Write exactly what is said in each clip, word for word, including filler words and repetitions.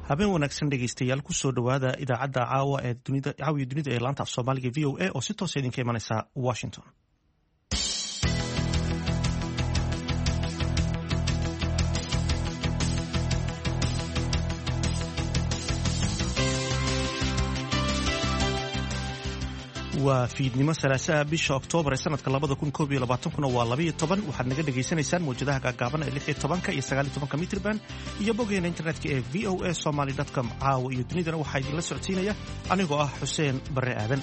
habeen wanaagsan dhegeystayaal kusoo dhawaada idaacadda caawa ee dunida caawiya dunida ee laanta af soomaaliga v o a oo si toosa idinka imanaysa Washington. waa fiidnimo salaasaha bisha Oktoobar ee sanadka labada kun koob iyo labaatan kuna waa laba iyo toban waxaad naga dhageysanaysaan mowjadaha gaagaaban ee lix iyo tobanka iyo sagaal iyo tobanka mitirban iyo boggeena internetka ee v o a somali dot com caawa iyo dunidana waxaa idinla socodsiinaya anigoo ah Xuseen Barre Aadan.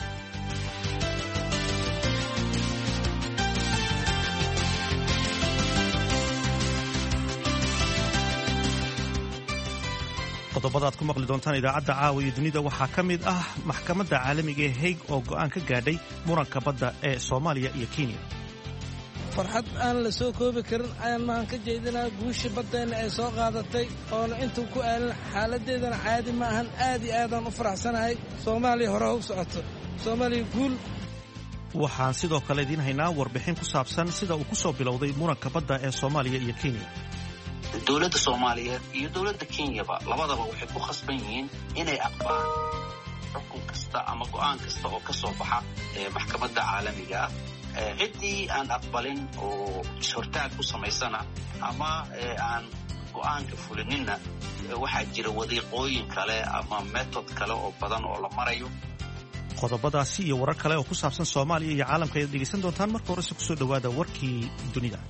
qodobada aad ku maqli doontaan idaacadda caawa iyo dunida waxaa ka mid ah maxkamadda caalamiga ee Hague oo go'aan ka gaadhay muranka badda ee Soomaaliya iyo Kenya. farxad aan la soo koobi karin ayaan mahan ka jeedinaa guusha baddeena ay soo qaadatay oona intuu ku aalin xaaladeedana caadi ma ahan aad iyo aadaan u faraxsanahay. Soomaaliya hore u socoto, Soomaaliya guul. waxaan sidoo kale idiin haynaa warbixin ku saabsan sida uu ku soo bilowday muranka badda ee Soomaaliya iyo Kenya. dowladda Soomaaliyeed iyo dowladda Kenyaba labadaba waxay ku khasban yihiin inay aqbalaan xukun kasta ama go'aan kasta oo ka soo baxa maxkamadda caalamiga ah. ciddii aan aqbalin oo ishortaag ku samaysana ama aan go'aanka fulininna waxaa jira wadiiqooyin kale ama method kale oo badan oo la marayo. qodobadaasi iyo warar kale oo ku saabsan Soomaaliya iyo caalamka ayaad dhegeysan doontaan marka horese kusoo dhawaada warkii dunida.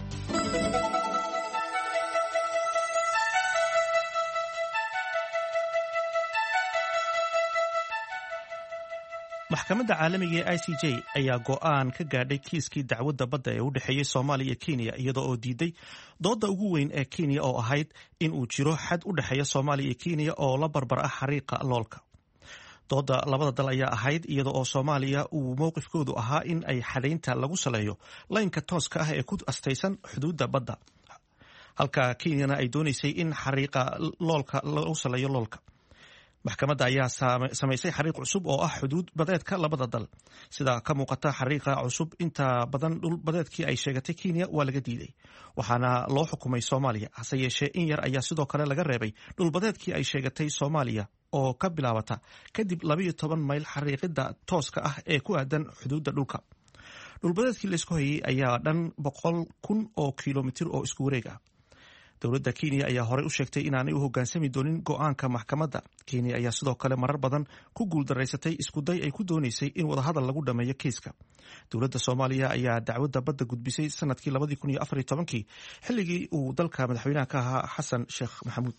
maxkamadda caalamiga ee I C J ayaa go'aan ka gaadhay kiiskii dacwadda badda ee u dhexeeyay Soomaaliya iyo Kenya iyadoo oo diiday doodda ugu weyn ee Kenya oo ahayd in uu jiro xad u dhexeeya Soomaaliya iyo Kenya oo la barbar ah xariiqa loolka. doodda labada dal ayaa ahayd iyadoo oo Soomaaliya uu mowqifkoodu ahaa in ay xadaynta lagu saleeyo laynka tooska ah ee ku astaysan xuduudda badda, halka Kenyana ay doonaysay in xariiqa loolka lagu saleeyo loolka. maxkamadda ayaa samaysay xariiq cusub oo ah xuduud badeedka labada dal. sida ka muuqata xariiqa cusub inta badan dhul badeedkii ay sheegatay Kenya waa laga diiday waxaana loo xukumay Soomaaliya, hase yeeshee in yar ayaa sidoo kale laga reebay dhul badeedkii ay sheegatay Soomaaliya oo ka bilaabata kadib laba iyo toban mayl xariiqida tooska ah ee ku aadan xuduudda dhulka. dhulbadeedkii la isku hayay ayaa dhan boqol kun oo kilomitir oo isku wareeg ah. dowladda Kenya ayaa horey u sheegtay inaanay u hoggaansami doonin go'aanka maxkamadda. Kenya ayaa sidoo kale marar badan ku guuldaraysatay iskuday ay ku doonaysay in wadahadal lagu dhameeyo kiiska. dowladda Soomaaliya ayaa dacwadda badda gudbisay sanadkii labadii kun iyo afar iyo tobankii xilligii uu dalka madaxweynaha ka ahaa Xasan Sheekh Maxamuud.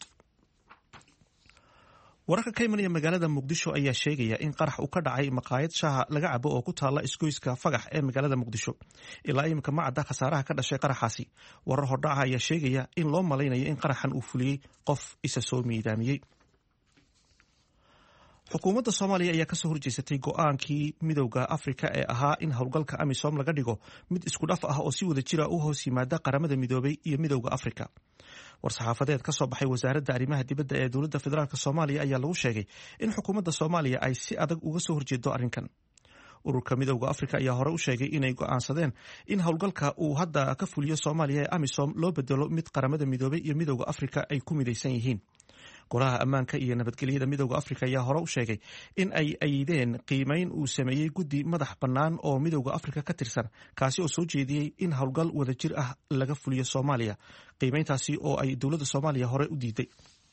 wararka ka imanaya magaalada Muqdisho ayaa sheegaya in qarax uu ka dhacay maqaayad shaaha laga cabo oo ku taala isgoyska Fagax ee magaalada Muqdisho. ilaa imika ma cadda khasaaraha ka dhashay qaraxaasi. warar hordhaca ayaa sheegaya in loo malaynayo in qaraxan uu fuliyey qof isa soo miidaamiyey. xukuumadda Soomaaliya ayaa kasoo horjeesatay go'aankii midowda Afrika ee ahaa in howlgalka AMISOM laga dhigo mid isku dhaf ah oo si wada jira u hoos yimaada qaramada midoobay iyo midowda Afrika. war-saxaafadeed ka soo baxay wasaaradda arrimaha dibadda ee dowladda federaalk Soomaaliya ayaa lagu sheegay in xukuumadda Soomaaliya ay si adag uga soo horjeedo arrinkan. ururka midowda Afrika ayaa hore u sheegay inay go'aansadeen in howlgalka uu hadda ka fuliyo Soomaaliya ee AMISOM loo bedelo mid qaramada midoobay iyo midowda Afrika ay ku midaysan yihiin. golaha ammaanka iyo nabadgelyada midowda Afrika ayaa hore u sheegay in ay ayideen qiimeyn uu sameeyey guddi madax bannaan oo midowda Afrika ka tirsan kaasi oo soo jeediyey in howlgal wadajir ah laga fuliyo Soomaaliya, qiimeyntaasi oo ay dowladda Soomaaliya hore u diiday.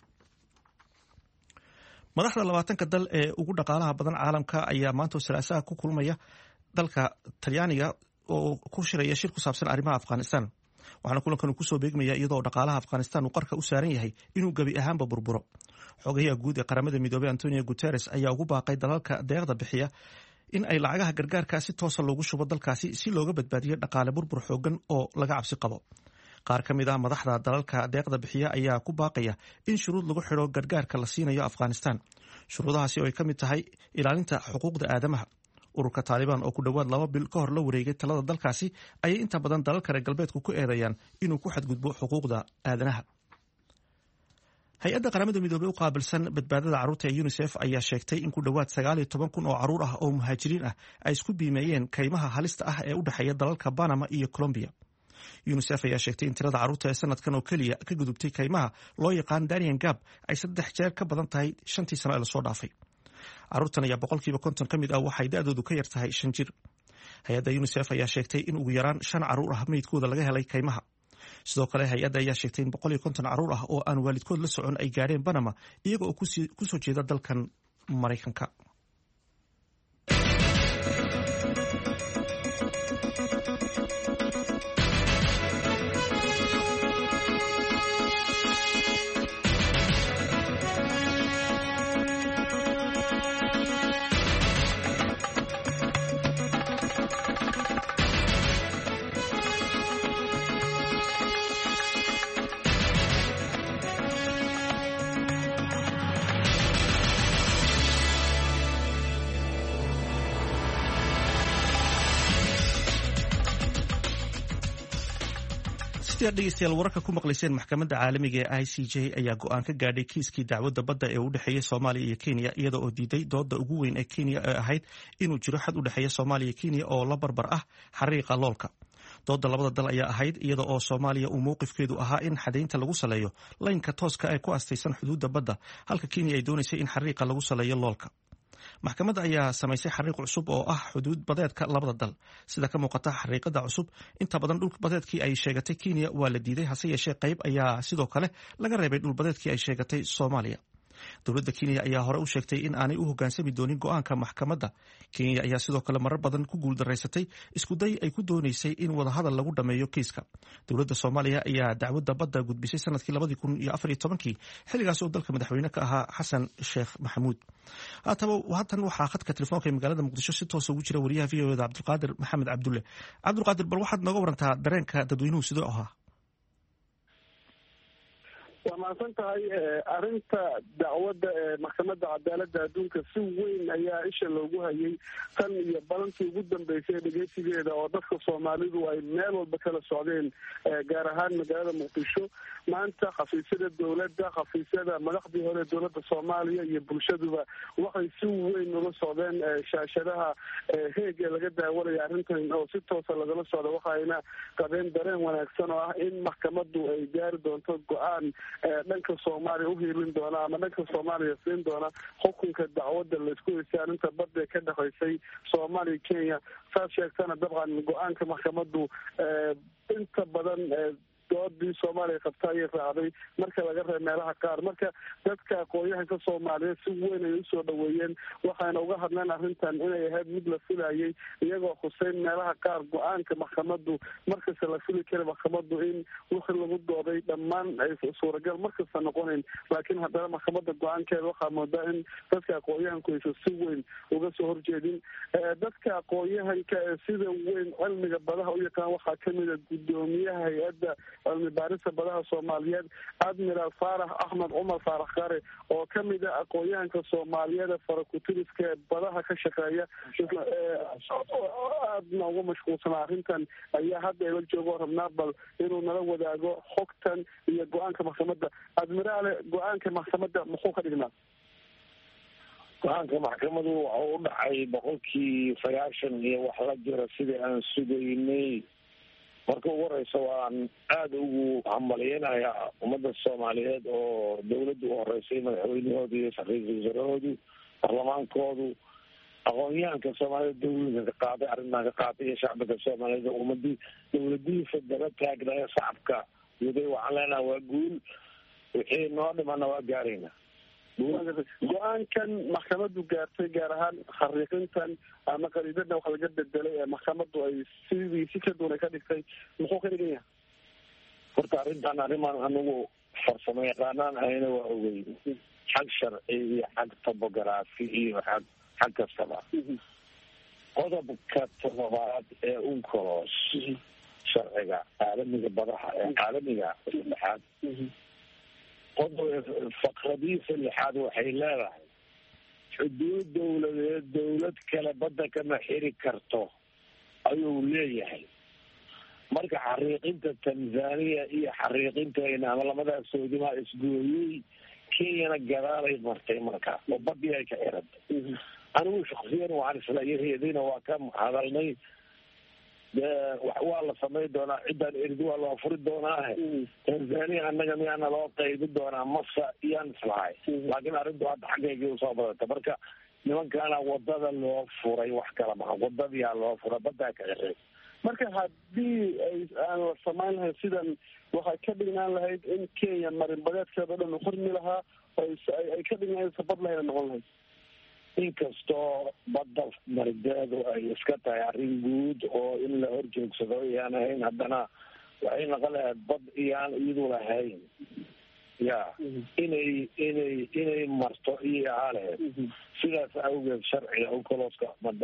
madaxda labaatanka dal ee ugu dhaqaalaha badan caalamka ayaa maanta salaasaha ku kulmaya dalka Talyaaniga oo ku shiraya shir ku saabsan arrimaha Afghanistan. waxaana kulankan uu kusoo beegmaya iyadoo dhaqaalaha Afghanistan uu qarka u saaran yahay inuu gabi ahaanba burburo. xogayaha guud ee qaramada midoobay Antonio Guterres ayaa ugu baaqay dalalka deeqda bixiya in ay lacagaha gargaarka si toosa loogu shubo dalkaasi si looga badbaadiyo dhaqaale burbur xoogan oo laga cabsi qabo. qaar ka mid ah madaxda dalalka deeqda bixiya ayaa ku baaqaya in shuruud lagu xidho gargaarka la siinayo Afghanistan. shuruudahaasi oo ay ka mid tahay ilaalinta xuquuqda aadamaha. ururka Taliban oo ku dhawaad laba bil ka hor la wareegay talada dalkaasi ayay inta badan dalalka reer galbeedku ku eedeeyaan inuu ku xadgudbo xuquuqda aadanaha. hay-adda qaramada midoobay u qaabilsan badbaadada carruurta ee UNICEF ayaa sheegtay in ku dhawaad sagaal iyo toban kun oo carruur ah oo muhaajiriin ah ay isku biimeeyeen kaymaha halista ah ee u dhexeeya dalalka Panama iyo Colombia. unisef ayaa sheegtay in tirada carruurta ee sanadkan oo keliya ka gudubtay kaymaha loo yaqaan Darien Gap ay saddex jeer ka badan tahay shantii sano ee lasoo dhaafay. carruurtan ayaa boqolkiiba konton ka mid ah waxay da'doodu ka yar tahay shan jir. hay-adda unisef ayaa sheegtay in ugu yaraan shan carruur ah meydkooda laga helay kaymaha. sidoo kale hay-adda ayaa sheegtay in boqol iyo konton carruur ah oo aan waalidkood la socon ay gaadheen Panama iyaga oo kusoo jeeda dalkan Maraykanka. dhegeystayaal wararka ku maqlayseen maxkamadda caalamiga ee I C J ayaa go'aan ka gaadhay kiiskii dacwadda badda ee u dhexeeya Soomaaliya iyo Kenya iyada oo diiday doodda ugu weyn ee Kenya ee ahayd inuu jiro xad u dhexeeya Soomaaliya iyo Kenya oo la barbar ah xariiqa loolka. doodda labada dal ayaa ahayd iyada oo Soomaaliya uu mowqifkeedu ahaa in xadaynta lagu saleeyo laynka tooska ee ku astaysan xuduudda badda halka Kenya ay doonaysay in xariiqa lagu saleeyo loolka. maxkamadda ayaa samaysay xariiq cusub oo ah xuduud badeedka labada dal. sida ka muuqata xariiqada cusub inta badan dhul badeedkii ay sheegatay Kenya waa la diiday, hase yeeshee qayb ayaa sidoo kale laga reebay dhul badeedkii ay sheegatay Soomaaliya. dowladda Kenya ayaa hore u sheegtay in aanay u hoggaansami doonin go'aanka maxkamadda. Kenya ayaa sidoo kale marar badan ku guuldaraysatay iskuday ay ku doonaysay in wadahadal lagu dhammeeyo kiiska. dowladda Soomaaliya ayaa dacwadda badda gudbisay sanadkii labadii kun iyo afar iyo tobankii xilligaas oo dalka madaxweyne ka ahaa Xasan Sheekh Maxamuud. haataba haatan waxaa khadka telefoonka ee magaalada Muqdisho si toos ugu jira wariyaha V O A da Cabdulqaadir Maxamed Cabdulle. Cabdulqaadir, bal waxaad nooga warantaa dareenka dadweynuhu sidoo ahaa? waa mahadsan tahay. arrinta dacwadda ee maxkamadda cadaaladda adduunka si weyn ayaa isha loogu hayay tan iyo balantii ugu dambeysay dhegeysigeeda oo dadka Soomaalidu ay meel walba kala socdeen, gaar ahaan magaalada Muqdisho. maanta xafiisyada dowladda, xafiisyada madaxdii hore dowladda Soomaaliya iyo bulshaduba waxay si weyn uga socdeen shaashadaha heeg ee laga daawanaya arrintan oo si toosa lagala socda. waxayna qabeen dareen wanaagsan oo ah in maxkamaddu ay gaari doonto go-aan dhanka Soomaaliya uhiilin doona ama dhanka Soomaaliya siin doona xukunka dacwadda laisku heysay arrinta badda ee ka dhexaysay Soomaaliya Kenya. saas sheegtana dabcan go-aanka maxkamaddu inta badan doodii Soomaaliya qabta ayay raacday marka laga reebo meelaha qaar. marka dadka aqoon-yahanka Soomaaliyeed si weyn ay usoo dhaweeyeen, waxayna uga hadleen arrintan inay ahayd mid la filayay, iyagoo xuseyn meelaha qaar go-aanka maxkamaddu markasta la fili kara maxkamaddu in wixii lagu dooday dhammaan ay suuragal markasta noqonayn. laakiin haddana maxkamadda go-aankeeda waxaa moodaa in dadka aqoon-yahanku aysan si weyn uga soo horjeedin. dadka aqoon-yahanka ee sida weyn cilmiga badaha u yaqaan waxaa kamid a guddoomiyaha hay-adda cilmi baarista badaha Soomaaliyeed Admiral Faarax Axmed Cumar Faarax Qare oo kamid ah aqoon-yahanka Soomaaliyeed ee farakutiriska ee badaha ka shaqeeya aadna uga mashquulsanaa arrintan ayaa hadda ila joogo rabnaa bal inuu nala wadaago xogtan iyo go-aanka maxkamadda. Admiraale, go-aanka maxkamadda muxuu ka dhignaa? go-aanka maxkamadu waxa u dhacay boqolkii sagaashan iyo wax la jira sidii aan sugaynay. marka ugu horeysa waan aada ugu hambaliyeynayaa ummadda Soomaaliyeed oo dawladda u horeysay, madaxweynahooda iyo ra-iisul wasaarahoodu, barlamaankoodu, aqoon-yahanka Soomaaliyeed dawladda ka qaaday arrintan ka qaatay iyo shacbiga Soomaaliyeed oo ummadii dawladihiisa daba taagnaya shacabka yaday. waxaan leenaha waa guul, wixii noo dhimana waa gaarayna. go-aankan maxkamaddu gaartay gaar ahaan xariiqintan ama qariidada wax laga bedelay ee maxkamaddu ay sidii si ka duwan ay ka dhigtay muxuu ka dhigan yahay? horta arrintan arrimaan anigu farsamo yaqaanaan ahayna waa ogey, xag sharci iyo xag topography iyo xag xag kastaba. qodobka todobaad ee uncolos sharciga caalamiga badaha ee caalamiga saddexaad faqradiisa lixaad waxay leedahay xuduud dawladeed dawlad kale badda kama xiri karto ayuu leeyahay. marka xariiqinta Tanzania iyo xariiqinteena ama lamadaas soodimaa isgooyey, Kenyana gadaalay martay marka oo badii ay ka xirantay. anigu shaksiyan waxaan isla yareedayna waa ka hadalnay waa la samayn doonaa ciddaan erdi waa loo furi doonaa tanzania annaga miyaana loo qaybi doonaa masa iyaan islahay laakiin arrintu hadda xaggeygii usoo badanta marka nimankaana wadada loo furay wax kala maha wadadiyaa loo furay badaa ka xirey marka haddii ay aan la samayn lahayn sidan waxay ka dhignaan lahayd in kenya marinbadeedkeeda o dhan u xurmi lahaa ay ka dhignaan sabad lahayna noqon lahayd inkastoo badda marideedu ay iska tahay arrin guud oo in la horjoogsado iyaan ahayn haddana waxay noqon lahayd bad iyaan iyadu lahayn ya inay inay inay marto iyo ahaa lahayd sidaas awgeed sharciga ucolooska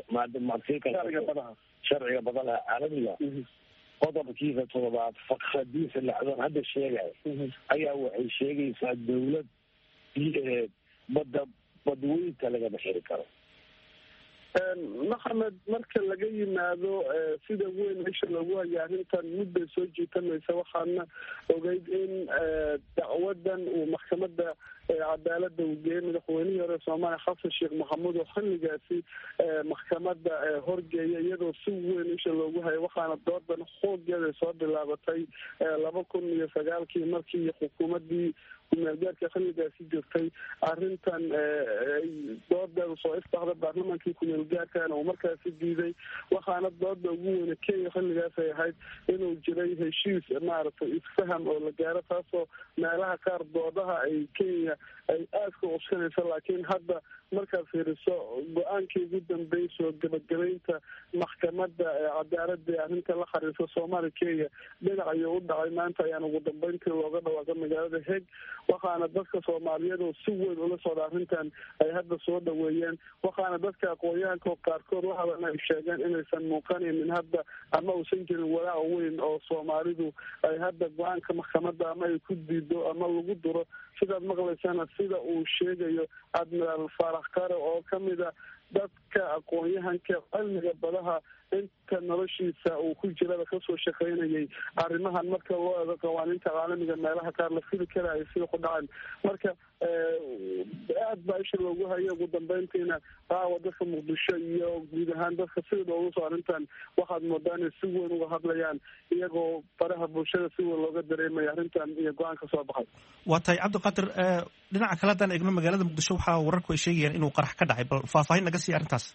sharciga badalaha caalamiga qodobkiisa todobaad fakadiisa lacdoon hadda sheegay ayaa waxay sheegaysaa dawlad badda badweynta lagama xiri karo maxamed marka laga yimaado sida weyn meesha loogu haya arrintan mudday soo jiitamaysa waxaana ogeyd in dacwadan uu maxkamada cadaalada uu geeyey madaxweynihii hore soomaaliya xasan sheekh maxamuud oo xilligaasi maxkamada horgeeya iyadoo si weyn meesha loogu hayo waxaana doodan xoogeeda soo bilaabatay laba kun iyo sagaalkii markii xukuumadii kumeelgaarka xilligaasi jirtay arrintan doodeeda soo ifbaxda baarlamaankii kumeelgaarkana uu markaasi diiday waxaana dooda ugu weyne kenya xilligaas ay ahayd inuu jiray heshiis maaragtay isfaham oo la gaaro taasoo meelaha qaar doodaha ay kenya ay aadka uskanaysa laakiin hadda markaad fiiriso go-aankii ugu dambeysay oo gabagabaynta maxkamada cadaalada ee arrinta la xariirsa soomaaliya kenya dhinac ayuu u dhacay maanta ayaan ugu dambeyntii looga dhawaaqa magaalada heg waxaana dadka soomaaliyeed oo si weyn ula socda arrintan ay hadda soo dhaweeyeen waxaana dadka aqoon-yahanka qaarkood waxaana ay sheegeen inaysan muuqanaynin hadda ama uusan jirin walaac weyn oo soomaalidu ay hadda go-aanka maxkamada ama ay ku diido ama lagu duro sidaad maqlaysana sida uu sheegayo admiraal faarax kare oo kamida dadka aqoon-yahanka cilmiga badaha inta noloshiisa uu ku jirada kasoo shaqaynayay arrimahan marka loo eego qawaaniinta caalamiga meelaha qaar la fili karaayo sida ku dhacan marka aad baa isha loogu hayo ugu dambeyntiina qaawa dadka muqdisho iyo guud ahaan dadka sida loogu soo arrintan waxaad moodaa inay si weyn uga hadlayaan iyagoo faraha bulshada si weyn looga dareemaya arrintan iyo go-aan ka soo baxay waa tahay cabdiqaadir dhinaca kale haddaan eegno magaalada muqdisho waxaa wararku ay sheegayaan inuu qarax ka dhacay bal faahfaahin naga siiya arrintaas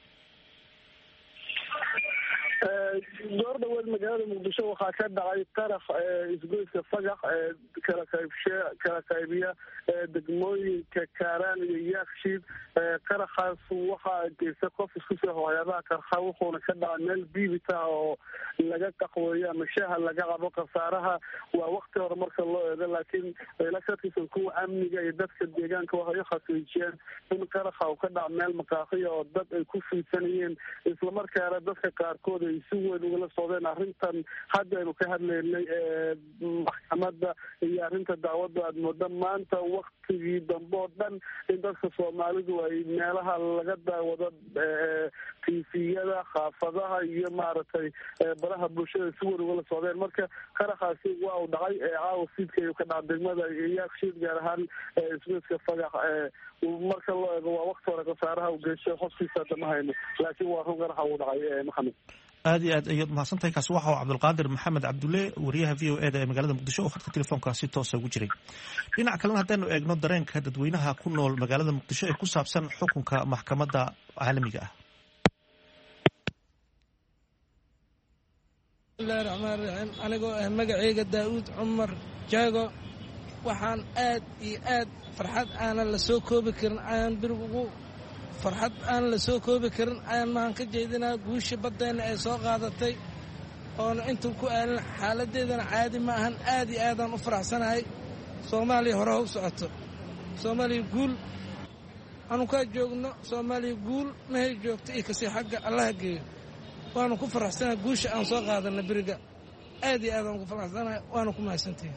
door dhaweed magaalada muqdisho waxaa ka dhacay qarax isgoyska fagax kala qaybshe kala qaybiya degmooyinka kaaraan iyo yaakshiid qaraxaas waxaa geysta qof isku soo waxyaabaha qarxa wuxuuna ka dhacay meel biibita oo laga qaqweeyo ama shaaha laga cabo khasaaraha waa wakti hore marka loo eego laakiin ila ka tirsan kuwa amniga iyo dadka deegaanka waxay uxaqiijiyeen in qaraxa uu ka dhaca meel maqaaqiya oo dad ay ku fiidsanayeen islamarkaana dadka qaarkood ay si weyn ugala socdeen arrintan haddaynu ka hadlaynay maxkamada iyo arrinta dacwadda aad mooda maanta waktigii dambe oo dhan in dadka soomaalidu ay meelaha laga daawado tifiyada xaafadaha iyo maaragtay baraha bulshada si weyn ugala socdeen marka qaraxaasi waa uu dhacay caawa siidka ayuu ka dhaca degmada yaakshiid gaar ahaan isgoyska fagax marka loo eego waa wakti hore khasaaraha u geystay xofkiisa hadda ma hayno laakiin waa run qaraxa uu dhacay maxamed aad iyo aad ayaad mahadsantahay kaasi waxa uu cabdulqaadir maxamed cabdulle wariyaha v o e da ee magaalada muqdisho oo khadka telefoonka si toosa ugu jiray dhinaca kalena haddaanu eegno dareenka dadweynaha ku nool magaalada muqdisho ee ku saabsan xukunka maxkamadda caalamiga ah bismillahi raxmaan raxiim anigoo ah magaceyga daa'uud cumar jaago waxaan aad iyo aad farxad aanan la soo koobi karin ayaan birig ugu farxad aan la soo koobi karin ayaan mahan ka jeedinaa guushii baddeenna ay soo qaadatay oona intuu ku aalin xaaladeedana caadi ma ahan aad iyo aadaan u faraxsanahay soomaaliya hore ha u socoto soomaaliya guul aanu kaa joogno soomaaliya guul mahay joogto iyo kasii xagga allaha geeyo waanu ku faraxsanahay guusha aan soo qaadanna beriga aad iyo aadaan ugu faraxsanahay waanu ku mahadsantahay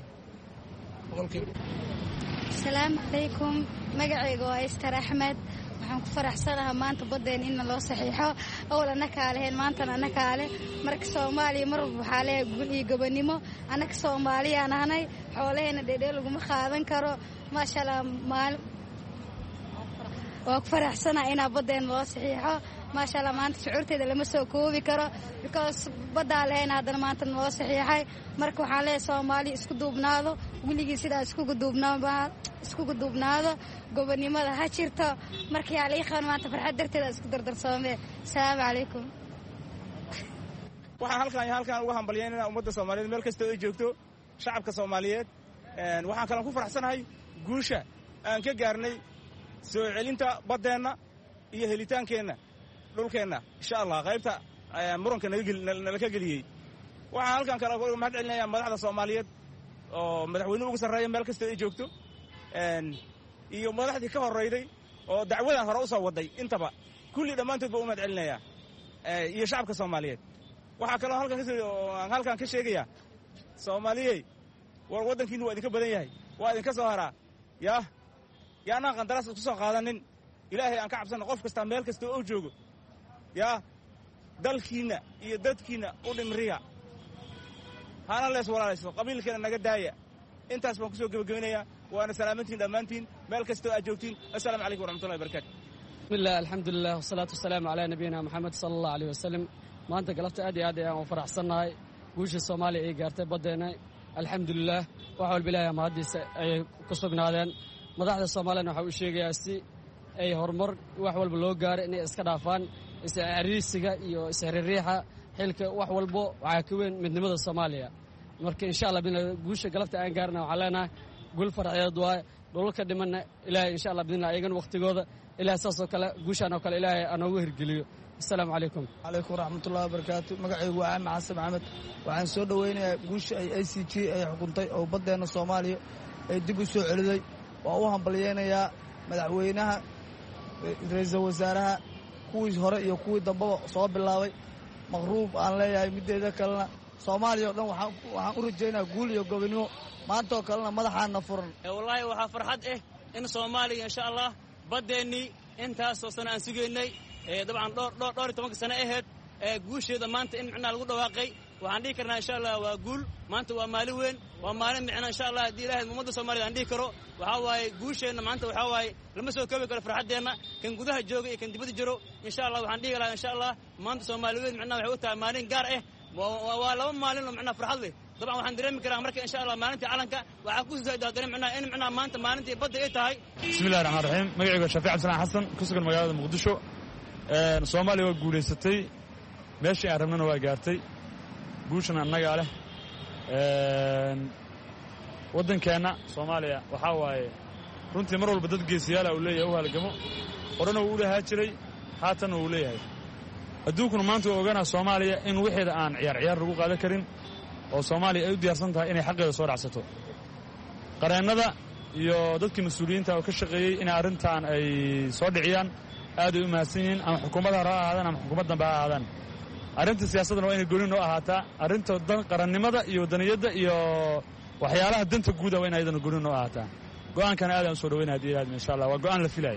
asalaamu calaykum magacayga waa istar axmed waxaan ku faraxsanaha maanta baddeen inna loo saxiixo awal annakaa leheen maantana annakaa leh marka soomaaliya mar walba waxaa leehay gul iyo gobonimo annaka soomaaliyaan ahnay xoolaheenna dheedhee laguma qaadan karo maasha allah maali waa ku faraxsanahay inaa baddeena loo saxiixo maasha allah maanta shucuurteeda lama soo koobi karo because baddaa lehayna haddana maanta naloo saxiixay marka waxaan leeyahay soomaaliya isku duubnaado weligii sidaa iskugu duubnaaba iskugu duubnaado gobonnimada ha jirto marka yaa lii qaban maanta farxad darteeda isku dardarsoomee asalaamu calaykum waxaan halkan iyo halkan uga hambalyaynayna ummadda soomaaliyeed meel kastoo ay joogto shacabka soomaaliyeed waxaan kalan ku faraxsanahay guusha aan ka gaarnay soo celinta baddeenna iyo helitaankeenna dhulkeenna insha allah qaybta muranka nala ka geliyey waxaan halkan kale uga mahad celinayaa madaxda soomaaliyeed oo madaxweynuhu ugu sarreeya meel kastoo ay joogto iyo madaxdii ka horrayday oo dacwadan hore u soo wadday intaba kulli dhammaantood baa u mahad celinayaa iyo shacabka soomaaliyeed waxaa kaloo aan halkan ka sheegayaa soomaaliyey war waddankiinnu waa idinka badan yahay waa idinka soo haraa yaah yaanaan qandaraas isku soo qaadanin ilaahay aan ka cabsanno qof kastaa meel kasta oo joogo yaa dalkiinna iyo dadkiinna u dhimriya hana lees walaalayso qabiilkeena naga daaya intaas baan ku soo gebagabinayaa waana salaamantiin dhammaantiin meel kastoo aad joogtiin assalaamu calaykum waraxmatullahi barakatu bismillah alxamdulilah wasalaatu wasalaamu calaa nabiyina moxamed sala allahu aleyh wasalam maanta galabta aad iyo aad ayaan u faraxsannahay guusha soomaaliya ay gaartay baddeena alxamdulilah wax walba ilaahay mahaddiisa ayay ku sugnaadeen madaxda soomaaliyana waxaa u sheegayaa si ay horumar wax walba loo gaaray inay iska dhaafaan iscariisiga iyo isxiririixa xilka wax walbo waxaa ka weyn midnimada soomaaliya marka insha allah guusha galabta aan gaarna waxaan leenahay gul farxeed waaye dhulalka dhimanna ilaahay insha allah bidnillah ayagana wakhtigooda ilahay saasoo kale guushaan oo kale ilaahay anoogu hirgeliyo asalaamu calaykum calaykum waraxmatullahi wabarakaatu magacaygu waa caami xasan maxamed waxaan soo dhowaynayaa guusha ay a c g ay xukuntay oo baddeenna soomaaliya ay dib u soo celiday waa u hambalyaynayaa madaxweynaha ra-iisul wasaaraha kuwii hore iyo kuwii dambaba soo bilaabay maqruub aan leeyahay middeeda kalena soomaaliya o dhan waxaan u rajaynayaa guul iyo gobonnimo maantaoo kalena madaxaana furan wallaahi waxaa farxad ah in soomaaliya insha allah baddeennii intaasoo sano aan sugaynay dabcan dhowr iyo tobanka sano ahayd guusheeda maanta in micnaha lagu dhawaaqay waxaan dhihi karnaa insha allah waa guul maanta waa maalin weyn waa maalin micnaa insha allah haddii ilahay ummadda soomaaliyed aan dhihi karo waxaa waaye guusheenna maanta waxaa waaye lama soo koobi karo farxaddeenna kan gudaha jooga iyo kan dibadda jiro insha allah waxaan dhihi lahaa insha allah maanta soomaaliyeed micnaha waxay u tahay maalin gaar ah waa laba maalin oo micnaha farxad leh dabcan waxaan dareemi karaa marka insha allah maalintii calanka waxaa ku soo daadare micnaha in micnaha maanta maalintii badda ay tahay bismillahi raxmaan raxiim magacaygu waa shaafic cabdisalaan xasan ku sugan magaalada muqdisho soomaaliya waa guulaysatay meeshii aan rabnana waa gaartay guushana annagaa leh waddankeenna soomaaliya waxaa waaye runtii mar walba dad geesiyaala uu leeyahay u halgamo horena wuu u lahaa jiray haatanna wuu leeyahay adduunkuna maanta waa ogaanaa soomaaliya in wixeeda aan ciyaar ciyaar lagu qaadan karin oo soomaaliya ay u diyaarsan tahay inay xaqeeda soo dhacsato qareennada iyo dadkii mas-uuliyiinta oo ka shaqeeyey inay arrintan ay soo dhiciyaan aad ay u mahadsan yihiin ama xukuumadda hore ha ahaadaan ama xukuumad dambe ha ahaadaan arrinta siyaasaddana waa inay gooni noo ahaataa arrinta qarannimada iyo wadaniyadda iyo waxyaalaha danta guuda waa in ayadana gooni noo ahaataa go'aankana aadaan u soo dhawaynaya hadii ilaahadma insha allah waa go'aan la filaya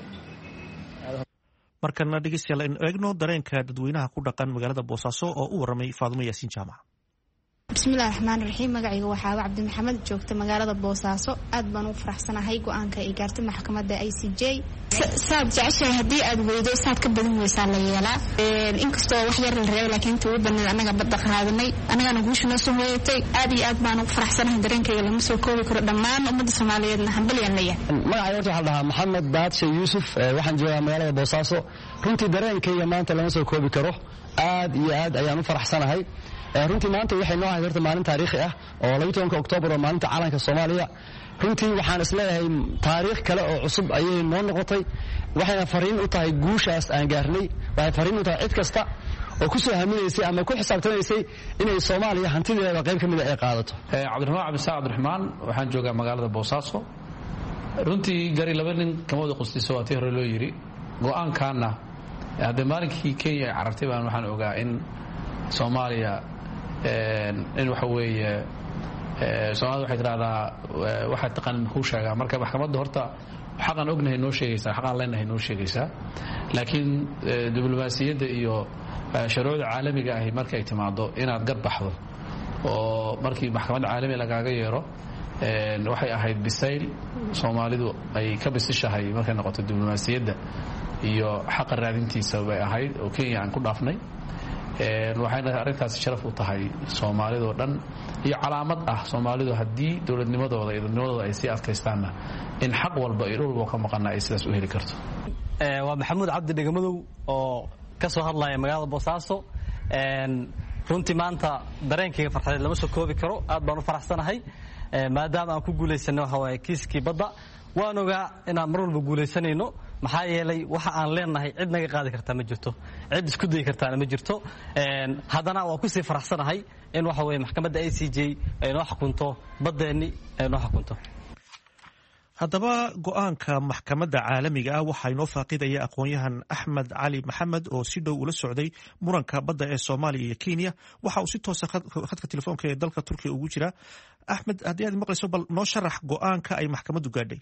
markana dhegeystayaal aynu eegno dareenka dadweynaha ku dhaqan magaalada boosaaso oo u warramay faadumo yaasiin jaamac bismillahi raxmaan raxiim magacayga waxaa cabdi maxamed joogta magaalada boosaaso aad baan ugu faraxsanahay go-aanka ay gaartay maxkamadda i c j saad jeceshahay haddii aad weydo saad ka badan weysaa la yeelaa inkastoo wax yar la reebay laakiin inta ugu badneed annaga badda qaadanay annagana guusha noo soo hoyatay aad iyo aad baan ugu faraxsanahay dareenkayga lama soo koobi karo dhammaan ummadda soomaaliyeedna hambalyaan leeyahay magacayga horta waxaa la dhahaa maxamed baadshe yuusuf waxaan joogaa magaalada boosaaso runtii dareenkayga maanta lama soo koobi karo aad iyo aad ayaan u faraxsanahay runtii maanta waxay noo ahayd horta maalin taariikhi ah oo labiyi tobanka oktoobar oo maalinta calanka soomaaliya runtii waxaan isleeyahay taariikh kale oo cusub ayay noo noqotay waxayna fariin u tahay guushaas aan gaarnay waxay fariin u tahay cid kasta oo ku soo haminaysay ama ku xisaabtamaysay inay soomaaliya hantideeda qayb ka mida ay qaadato cabdiraxmaan cabdisaaq cabdiraxmaan waxaan joogaa magaalada boosaaso runtii gari laba nin kama wada qustiso waa tii hore loo yidhi go'aankaanna haddee maalinkii kenya ay carartay baan waxaan ogaa in soomaaliya in waxa weeye soomaalida waxay tidhahdaa waxaad taqaan muxuu sheegaa marka maxkamadda horta xaqaan ognahay noo sheegaysaa xaqaan leenahay noo sheegaysaa laakiin diblomaasiyadda iyo shuruucda caalamiga ahi markay timaado inaad garbaxdo oo markii maxkamadda caalamiga lagaaga yeero waxay ahayd bisayl soomaalidu ay ka bisishahay markay noqoto diblomaasiyadda iyo xaqa raadintiisa bay ahayd oo Kenya aan ku dhaafnay waxayna arrintaasi sharaf u tahay Soomaalida oo dhan iyo calaamad ah Soomaalidu haddii dowladnimadooda iyo dadnimadooda ay sii adkaystaanna in xaq walba iyo dhul walba ka maqana ay sidaas u heli karto. waa Maxamuud Cabdi Dhegamadow oo ka soo hadlaya magaalada Boosaaso. runtii maanta dareenkayga farxadeed lama soo koobi karo, aad baan u faraxsanahay maadaama aan ku guulaysanay waxa waaye kiiskii badda. waan ogaa inaan mar walba guulaysanayno maxaa yeelay waxa aan leenahay cid naga qaadi kartaa ma jirto, cid isku dayi kartaana ma jirto. haddana waa ku sii faraxsanahay in waxa weeye maxkamadda I C J ay noo xukunto baddeenni ay noo xukunto. haddaba go'aanka maxkamadda caalamiga ah waxaa inoo faaqidaya aqoon-yahan Axmed Cali Maxamed oo si dhow ula socday muranka badda ee Soomaaliya iyo Kenya. waxa uu si toosa khadka telefoonka ee dalka Turkiga ugu jira. Axmed, haddii aad maqlayso bal noo sharax go'aanka ay maxkamaddu gaadhay.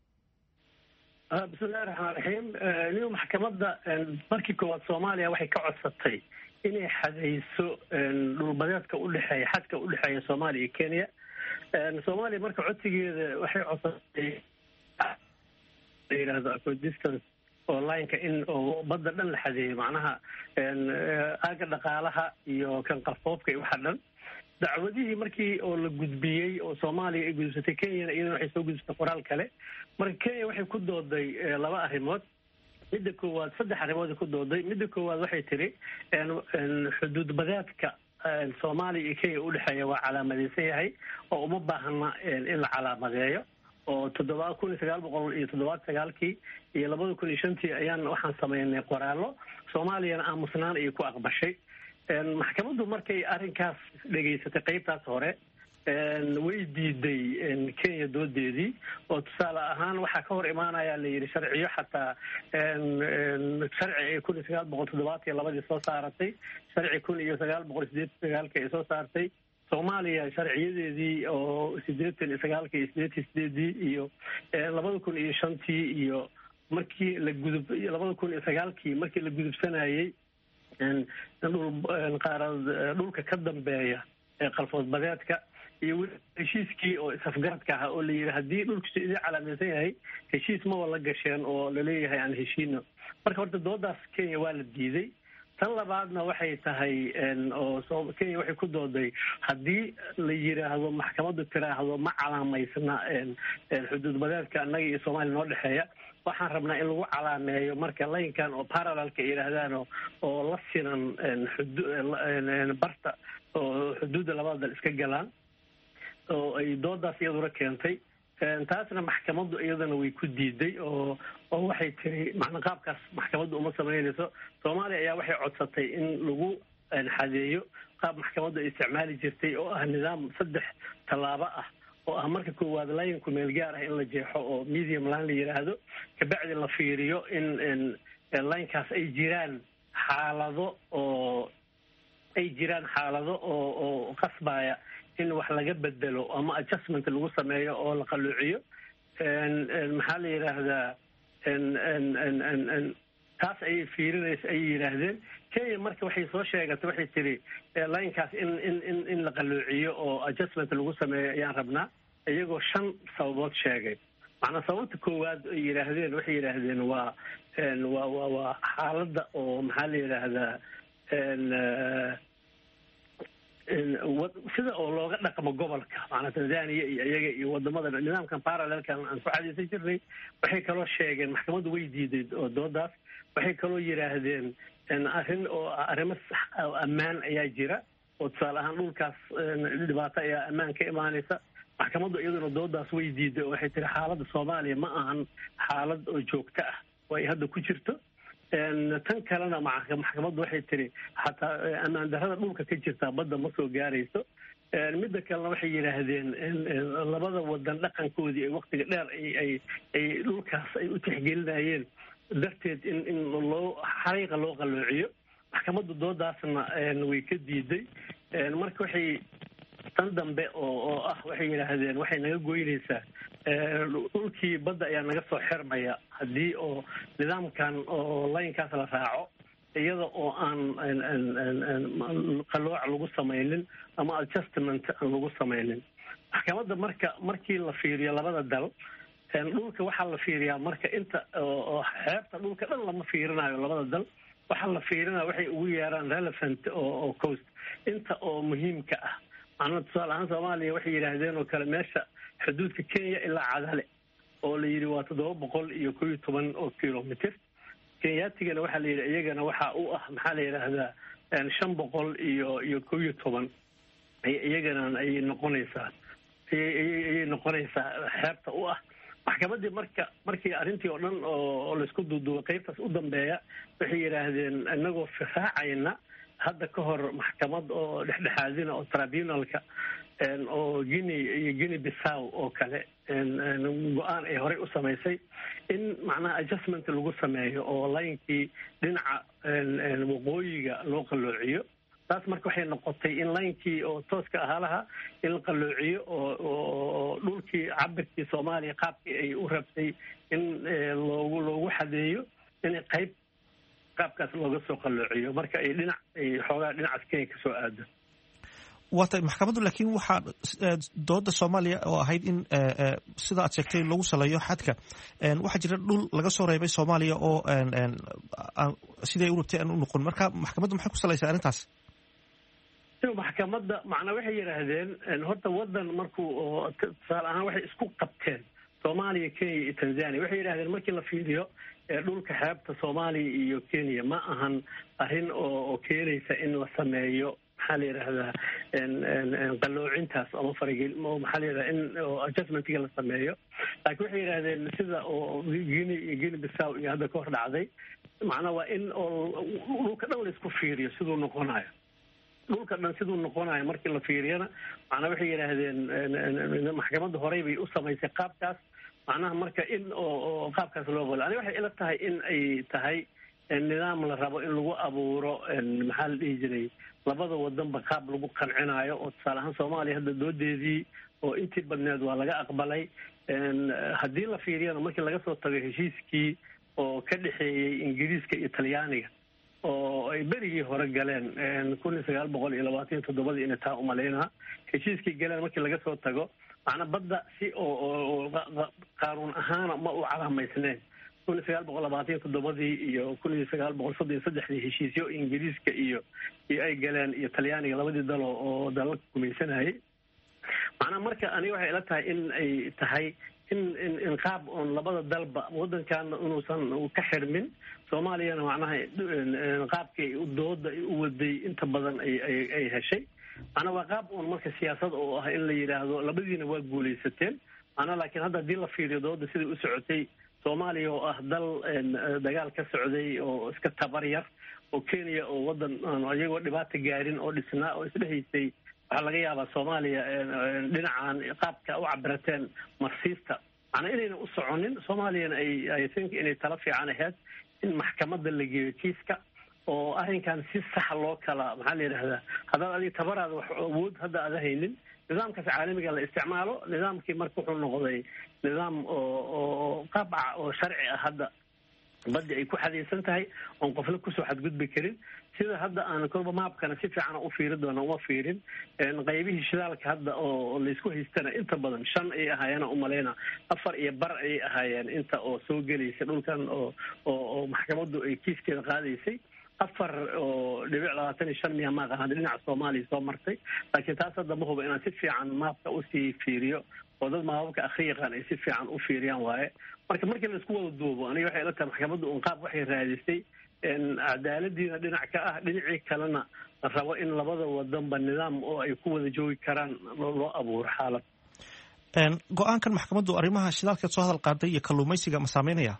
bismillahi raxmaan raxiim. niyo maxkamadda markii koowaad Soomaaliya waxay ka codsatay inay xadayso dhulbadeedka u dhexeeya xadka u dhexeeya Soomaaliya iyo Kenya. Soomaaliya marka codsigeeda waxay codsatay yiraahdo distance oo line-ka in oo badda dhan la xadeeyo, macnaha aaga dhaqaalaha iyo kan qafoofka iyo waxa dhan. dacwadihii markii oo la gudbiyey oo Soomaaliya ay gudbisatay Kenya iyadana waxay soo gudbisatay qoraal kale. marka Kenya waxay ku dooday laba arrimood. midda koowaad saddex arrimood ku dooday. midda koowaad waxay tiri xuduud badeedka Soomaaliya iyo Kenya u dhexeeya waa calaamadeysan yahay oo uma baahna in la calaamadeeyo. oo toddoba kun iyo sagaal boqol iyo toddobaatan iyo sagaalkii iyo laba kun iyo shantii ayaan waxaan sameynay qoraallo Soomaaliyana aamusnaan ay ku aqbashay. maxkamaddu markay arrinkaas dhegaysatay qaybtaas hore way diiday Kenya doodeedii oo tusaale ahaan waxaa ka hor imaanaya la yidhi sharciyo xataa sharci ay kun iyo sagaal boqol toddobaatan iyo labadii soo saaratay, sharci kun iyo sagaal boqol sideetan iyo sagaalkii ay soo saartay. Soomaaliya sharciyadeedii oo sideetan iyo sagaalkii iyo sideetan iyo sideedii iyo labada kun iyo shantii iyo markii la gudub labada kun iyo sagaalkii markii la gudubsanayay dhulka ka dambeeya ee qalfood badeedka iyo heshiiskii oo isafgaradka ahaa oo la yidhi haddii dhulkiisu idin calaamaysan yahay heshiis maba la gasheen oo laleeyahay aan heshiino. marka horta doodaas Kenya waa la diiday. tan labaadna waxay tahay oo Kenya waxay ku dooday haddii la yidhaahdo maxkamaddu tiraahdo ma calaamaysna xuduud badeedka annaga iyo Soomaaliya noo dhexeeya, waxaan rabnaa in lagu calaameeyo marka laynkan oo parallelka yidhaahdaan oo la sinan barta oo xuduudda labada dal iska galaan oo ay doodaas iyaduna keentay. taasna maxkamaddu iyadana way ku diiday oo oo waxay tiri macna qaabkaas maxkamaddu uma sameynayso. Soomaaliya ayaa waxay codsatay in lagu xadeeyo qaab maxkamaddu ay isticmaali jirtay oo ah nidaam saddex tallaabo ah oo ah marka koowaad line ku meel gaar ah in la jeexo oo medium line la yiraahdo, kabacdi la fiiriyo in line-kaas ay jiraan xaalado oo ay jiraan xaalado oo oo qasbaya in wax laga bedelo ama adjustment lagu sameeyo oo la qaluuciyo. maxaa la yiraahdaa taas ay fiirinaysa ay yiraahdeen. Kenya marka waxay soo sheegatay waxay tiri line-kaas in in in la qaluuciyo oo adjustment lagu sameeyo ayaan rabnaa, iyagoo shan sababood sheegay. macna sababta koowaad ay yiraahdeen waxay yiraahdeen waa waa waa xaaladda oo maxaa la yiraahdaa sida oo looga dhaqmo gobolka, macna Tanzania iyo iyaga iyo wadamada nidaamkan parallelkan aan ku xadiisan jirnay. waxay kaloo sheegeen maxkamaddu way diiday oo doodaas. waxay kaloo yiraahdeen arrin oo arrimo ammaan ayaa jira oo tusaale ahaan dhulkaas dhibaato ayaa ammaan ka imaanaysa. maxkamaddu iyaduna doodaas way diiday oo waxay tiri xaaladda Soomaaliya ma ahan xaalad oo joogto ah oo ay hadda ku jirto. tan kalena maxkamaddu waxay tiri xataa ammaan darrada dhulka ka jirta badda ma soo gaarayso. midda kalena waxay yidhaahdeen labada wadan dhaqankoodii ay waqtiga dheer ay ay dhulkaas ay u tixgelinayeen darteed in in loo xariiqa loo qaluuciyo. maxkamaddu doodaasna way ka diiday. marka waxay tan dambe oo oo ah waxay yidhaahdeen waxay naga goynaysaa dhulkii badda ayaa naga soo xirmaya haddii oo nidaamkan oo line-kaas la raaco, iyada oo aan qalooc lagu samaynin ama adjustment aan lagu samaynin. maxkamadda marka markii la fiiriyo labada dal dhulka waxaa la fiiriyaa marka inta oo xeebta dhulka dhan lama fiirinayo labada dal waxaa la fiirinaya waxay ugu yeeraan relevant oo coast inta oo muhiimka ah. macnaa tusaale ahaan soomaaliya waxay yidhaahdeen oo kale meesha xuduudka kenya ilaa cadale oo la yidhi waa toddoba boqol iyo kow iyo toban oo kilomitr. kenyaatigana waxaa la yidhi iyagana waxaa u ah maxaa la yidhaahdaa shan boqol iyo iyo kow iyo toban iyagana ayay noqonaysaa ayay noqonaysaa xeebta u ah. maxkamaddii marka markii arrintii oo dhan oo laisku duuduubay qaybtaas u dambeeya waxay yidhaahdeen inagoo firaacayna hadda ka hor maxkamad oo dhexdhexaadina oo tribunalka oo guinea iyo guinea bissaw oo kale go-aan ay horey u samaysay in macnaha adjustment lagu sameeyo oo laynkii dhinaca waqooyiga loo qalloociyo. taas marka waxay noqotay in laynkii oo tooska ahaalaha in la qalloociyo oo dhulkii cabirkii soomaaliya qaabkii ay u rabtay in loogu loogu xadeeyo in qayb qaabkaas looga soo qalloociyo marka ay dhinac ay xoogaa dhinacaas kenya ka soo aado. waatay maxkamaddu laakiin waxaa dooda soomaaliya oo ahayd in sida aad sheegtay lagu saleeyo xadka waxaa jira dhul laga soo reebay soomaaliya oo siday u rabtay aan u noqon. marka maxkamaddu maxay ku salaysaa arrintaas? maxkamadda macnaa waxay yidhaahdeen horta wadan markuu tusaale ahaan waxay isku qabteen soomaaliya kenya iyo tanzania. waxay yidhahdeen markii la fiiriyo dhulka xeebta soomaaliya iyo kenya ma ahan arrin oo keenaysa in la sameeyo maxaa la yidhaahdaa qaloocintaas ama faragel maxaa la yidhahdaa in adjustmentiga la sameeyo. laakiin waxay yidhahdeen sida oo guinea iyo guinea bissaw iyo hadda ka hor dhacday macnaa waa in oo dhulka dhan la isku fiiriyo siduu noqonayo dhulka dhan siduu noqonayo markii la fiiriyana macnaa waxay yidhaahdeen maxkamadda horey bay u samaysay qaabkaas macnaha marka in oo qaabkaas loo qolo. ani waxay ila tahay in ay tahay nidaam la rabo in lagu abuuro maxaa la dhihi jiray labada wadanba qaab lagu qancinayo oo tusaale ahaan soomaaliya hadda doodeedii oo intii badneed waa laga aqbalay. haddii la fiiriyana markii laga soo tago heshiiskii oo ka dhexeeyey ingiriiska iyo talyaaniga oo ay berigii hore galeen kun iyo sagaal boqol iyo labaatan iyo toddobadii inay taa umalaynaa heshiiskii galeen markii laga soo tago macnaa badda si oo qaanuun ahaana ma u calamaysneen. kun iyo sagaal boqol labaatan iyo toddobadii iyo kun iyo sagaal boqol soddon iyo saddexdii heshiisyo ingiriiska iyo iyo ay galeen iyo talyaaniga labadii dalo oo dalalka gumaysanayay. macnaa marka aniga waxay ila tahay in ay tahay in in qaab oon labada dalba wadankaana inuusan ka xirmin soomaaliyana macnaha qaabkii dooda u waday inta badan ay ay heshay. macnaa waa qaab uun marka siyaasad oo ah in la yidhaahdo labadiina waa guulaysateen. macnaa laakiin hadda haddii la fiiriyo dooda siday u socotay soomaaliya oo ah dal dagaal ka socday oo iska tabar yar oo kenya oo wadan iyagoo dhibaata gaarin oo dhisnaa oo isdhehaysay waxaa laga yaabaa soomaaliya dhinacan qaabka u cabirateen marsiista macnaa inayna u soconin. soomaaliyana ay ay think inay tala fiican ahayd in maxkamadda la geeyo kiiska oo arrinkan si sax loo kala maxaa la yidhahdaa haddaad adiga tabaraada wax awood hadda aada haynin nidaamkaas caalamiga la isticmaalo. nidaamkii marka wuxuu noqday nidaam oo oo qaabca oo sharci ah hadda baddi ay ku xadaysan tahay oon qofna kusoo xadgudbi karin. sida hadda aan kolba maabkana si fiican u fiiri doona uma fiirin qaybihii shidaalka hadda oo laysku haystana inta badan shan ay ahaayeen umalayna afar iyo bar ayay ahaayeen inta oo soo gelaysa dhulkan oo oo maxkamaddu ay kiiskeeda qaadaysay. afar oo dhibic labaatan iyo shan miya maaqahan dhinaca soomaaliya soo martay laakiin taas hadda ma huba inaan si fiican maabka usii fiiriyo oo dad maababka akri yaqaan ay si fiican u fiiriyaan waaye. marka markii la isku wada duubo aniga waxay ila tahay maxkamaddu un qaab waxay raadisay cadaaladiina dhinac ka ah dhinacii kalena la rabo in labada wadanba nidaam oo ay ku wada joogi karaan loo abuuro xaalad. go-aankan maxkamaddu arrimaha shidaalkeed soo hadal qaaday iyo kalluumaysiga ma saameynaya?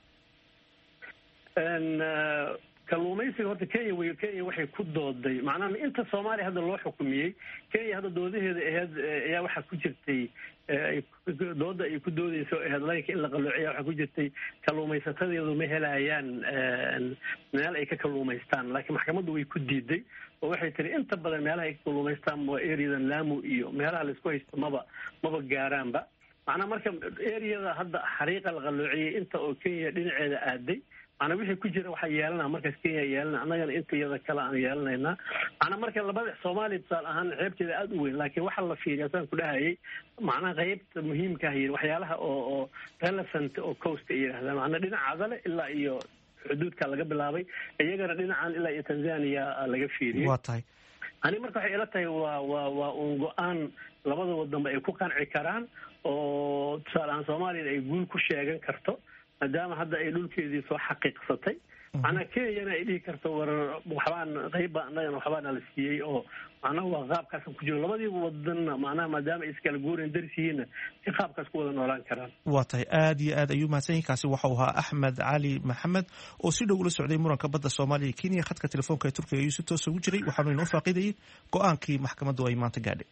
kalluumaysiga horta kenya wey kenya waxay ku dooday macnaha inta soomaaliya hadda loo xukumiyey kenya hadda doodaheeda aheyd ayaa waxaa ku jirtay dooda ay ku doodeyso aheyd laynka in la qalloociya waxaa ku jirtay kalluumaysatadeedu ma helayaan meel ay ka kalluumaystaan laakiin maxkamaddu way ku diiday oo waxay tiri inta badan meelaha ay ka kalluumaystaan waa areadan lamu iyo meelaha laisku haysto maba maba gaaraanba. macnaha marka areada hadda xariiqa la qalloociyey inta oo kenya dhinaceeda aaday macnaa wixii ku jira waxaa yeelana markaas Kenya yeelana annagana inta iyada kale aan yeelanaynaa macnaa marka labada Soomaaliya tusaale ahaan ceebteeda aad u weyn laakiin waxa la fiiriyaa saan ku dhahayay macnaa qaybta muhiimka ah iyo waxyaalaha oo oo relevant oo coast ay yiraahdaan macnaa dhinaca adale ilaa iyo xuduudka laga bilaabay iyagana dhinacan ilaa iyo Tanzania laga fiiriyay waa tahay ani marka waxay ila tahay waa waa waa un go'aan labada wadan ay ku qanci karaan oo tusaale ahaan Soomaaliya ay guul ku sheegan karto maadaama hadda ay dhulkeedii soo xaqiiqsatay ana Kenya ay dhigi karto war waxbaan qayba anagana waxbaan la siiyay oo ana waa qaabkaas ku jiro labadii wadan macnaha maadaama ay iskala guureen darsiina si qaabkaas ku wada noolaan karaan waa tahay aad iyo aad ayuu mahadsan kaasi waxa uu ahaa Axmed Cali Maxamed oo si dhow ula socday muranka badda Soomaaliya Kenya khadka telefoonka ee Turkiga ayuu si toos ugu jiray waxaanu inoo faaqiidayay go'aankii maxkamaddu ay maanta gaadhay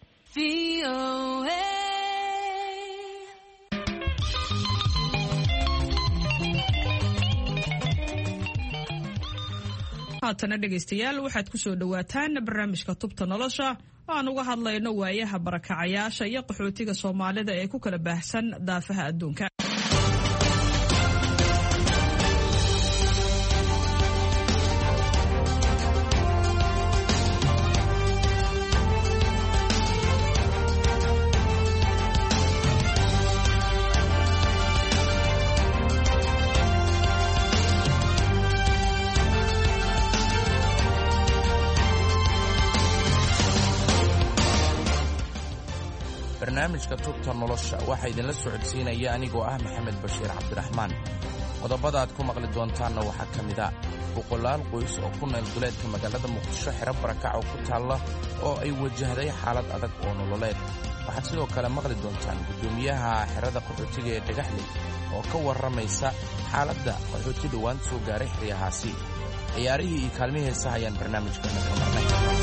haatana dhegaystayaal waxaad ku soo dhawaataan barnaamijka tubta nolosha oo aan uga hadlayno waayaha barakacayaasha iyo qaxootiga Soomaalida ee ku kala baahsan daafaha adduunka. barnaamijka tubta nolosha waxaa idinla socodsiinaya anigoo ah Maxamed Bashiir Cabdiraxmaan qodobada aad ku maqli doontaanna waxaa ka mid ah boqolaal qoys oo ku nool duleedka magaalada Muqdisho xero barakac oo ku taalla oo ay wajahday xaalad adag oo nololeed waxaad sidoo kale maqli doontaan gudoomiyaha xerada qaxootiga ee Dhagaxley oo ka warramaysa xaaladda qaxooti dhawaan soo gaaray xeryahaasi ciyaarihii iyo kaalmihii heesaha ayaan barnaamijka ka marnay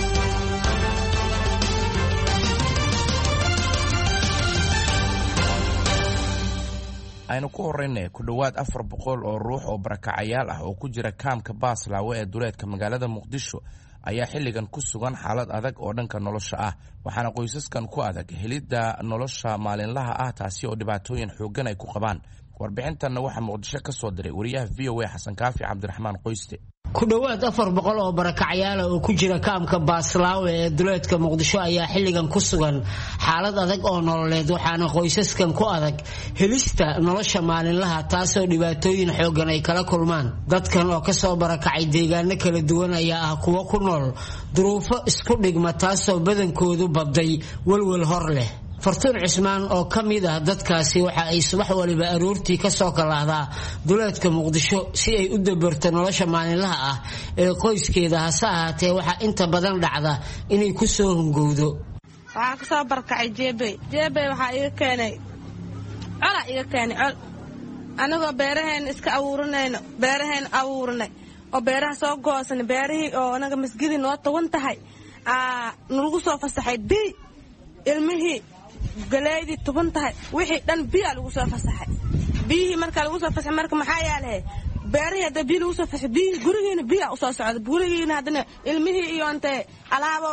aynu ku horreynay ku dhowaad afar boqol oo ruux oo barakacayaal ah oo ku jira kaamka Baaslaawe ee duleedka magaalada Muqdisho ayaa xilligan ku sugan xaalad adag oo dhanka nolosha ah waxaana qoysaskan ku adag helidda nolosha maalinlaha ah taasi oo dhibaatooyin xooggan ay ku qabaan warbixintanna waxaa Muqdisho ka soo diray wariyaha V O A Xasan Kaafi Cabdiraxmaan Qoyste ku dhowaad afar boqol oo barakacayaal oo ku jira kaamka Baaslaawe ee duleedka Muqdisho ayaa xilligan ku sugan xaalad adag oo nololeed waxaana qoysaskan ku adag helista nolosha maalinlaha taasoo dhibaatooyin xooggan ay kala kulmaan dadkan oo ka soo barakacay deegaano kala duwan ayaa ah kuwa ku nool duruufo isku dhigma taasoo badankoodu baday walwal hor leh Fartuun Cismaan oo ka mid ah dadkaasi waxa ay subax waliba aroortii ka soo kalaahdaa duleedka Muqdisho si ay u dabarto nolosha maalinlaha ah ee qoyskeeda hase ahaatee waxa inta badan dhacda inay ku soo hungowdo waxa ka soo barkacay jeebay jeebay waxa iga keenay ala iga keenay al anagoo beeraheen iska abuuranayno beeraheen abuuranay oo beeraha soo goosan beerihii oo anaga masgidi noo tawan tahay aa nagu soo fasaxay bi ilmihii galeedi tuban tahay wixii dhan biya lagu soo fasaxay biyihii marka lagu soo fasaxay marka maxaa yaalahay beerihii hadda biya lagu soo fasaxay biyihii gurigiina biya u soo socda gurigiina haddana ilmihii iyo intee alaabo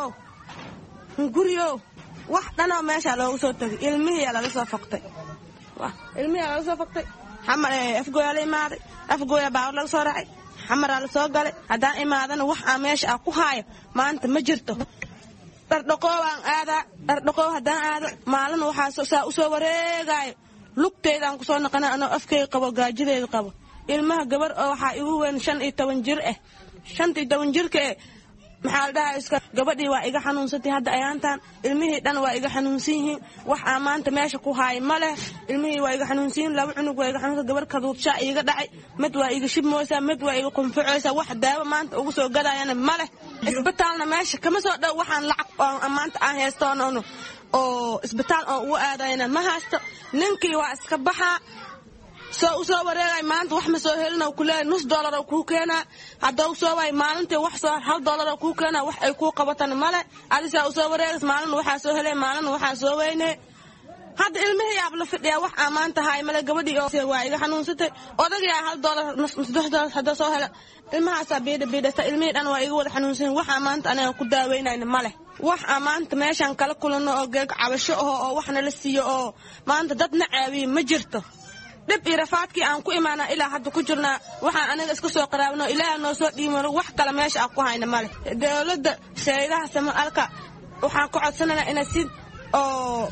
guriyo wax dhanoo meesha loogu soo tagay ilmihii laga soo foqtay ilmihii laga soo foqtay xamar afgooya la imaaday afgooya baawar laga soo raacay xamaraa la soo galay haddaan imaadana wax aan meesha ah ku haayo maanta ma jirto dhardhaqoo aan aadaa dhardhaqoo haddaan aado maalin waxaa saa u soo wareegaayo lugteedaan ku soo noqona anoo afkeyga qabo gaajadeeda qabo ilmaha gabar oo waxaa igu weyn shan iyo toban jir ah shan iyo toban jirka eh maxaa la dhahaa iska gabadhii waa iga xanuunsatay hadda ayaantaan ilmihii dhan waa iga xanuunsan yihiin wax aan maanta meesha ku haay ma leh ilmihii waa iga xanuunsan yihiin laba cunug waa iga xanuunsan gabar kaduudshaa iiga dhacay mid waa iga shibmooysaa mid waa iga qunfucooysaa wax daawo maanta ugu soo gadayana ma leh isbitaalna meesha kama soo dhow waxaan lacag oo maanta aan heystoonono oo isbitaal oo ugu aadayna ma haysto ninkii waa iska baxaa soo u soo wareegay maanta wax ma soo helina ku leeyahay nus dollar oo ku keena hadda u soo way maalintii wax soo hal dollar oo ku keena wax ay ku qabatan male adisa u soo wareegay maalin waxa soo helay maalin waxa soo weyne hadda ilmihii yaab la fidhiya wax amaanta hay male gabadhii oo waa iga xanuunsatay odagii hal dollar nus saddex dollar hadda soo helay ilmahaas beeda beedasta ilmihii dhan waa iga wada xanuunsan wax amaanta anaga ku daaweynayna male wax amaanta meeshan kala kulano oo geeg cabasho oo waxna la siiyo oo maanta dadna caawiyo ma jirto dhib iyo rafaadkii aan ku imaana ilaa hadda ku jirnaa waxaan aniga iska soo qaraabno ilaaha noo soo dhiimano wax kale meesha aan ku hayna male dowladda saydaha samaalka waxaan ku codsanaynaa inay si oo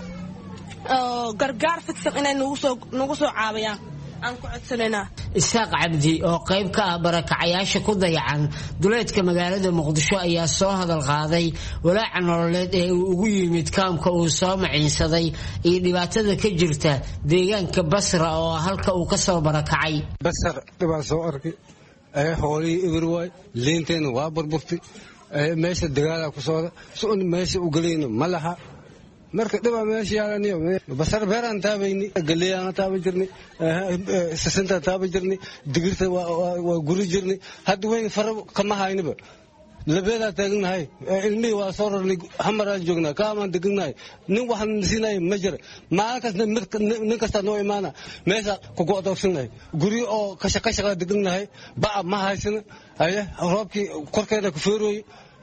oo gargaar fidsan inay nagu soo nagu soo caawiyaan aan ku codsanaynaa isaaq cabdi oo qayb ka ah barakacayaasha ku dayacan duleedka magaalada muqdisho ayaa soo hadal qaaday walaaca nololeed ee uu ugu yimid kaamka uu soo maciinsaday iyo dhibaatada ka jirta deegaanka Basra oo halka uu ka soo barakacay Basra dhibaa soo arkay ee hoolii igurway leenteen waa burburtay ee meesha dagaal ku soo soo meesha u galayna malaha marka dhibaa meesha yaalaniyo basar beeraan taabayni galiyaan taabay jirnay sasanta taabay jirnay digirta waa guri jirnay hadda weyn faro kama haynaba labeeda taagnahay ilmi waa soo rarnay hamaraan joognaa kaamaan degnahay nin waxaan nasiinay ma jira maalinkaas nin kasta noo imaana meesha ku go'doogsanay guri oo kasha kasha degnahay baa ma haysana aye roobkii korkeeda ku feeroy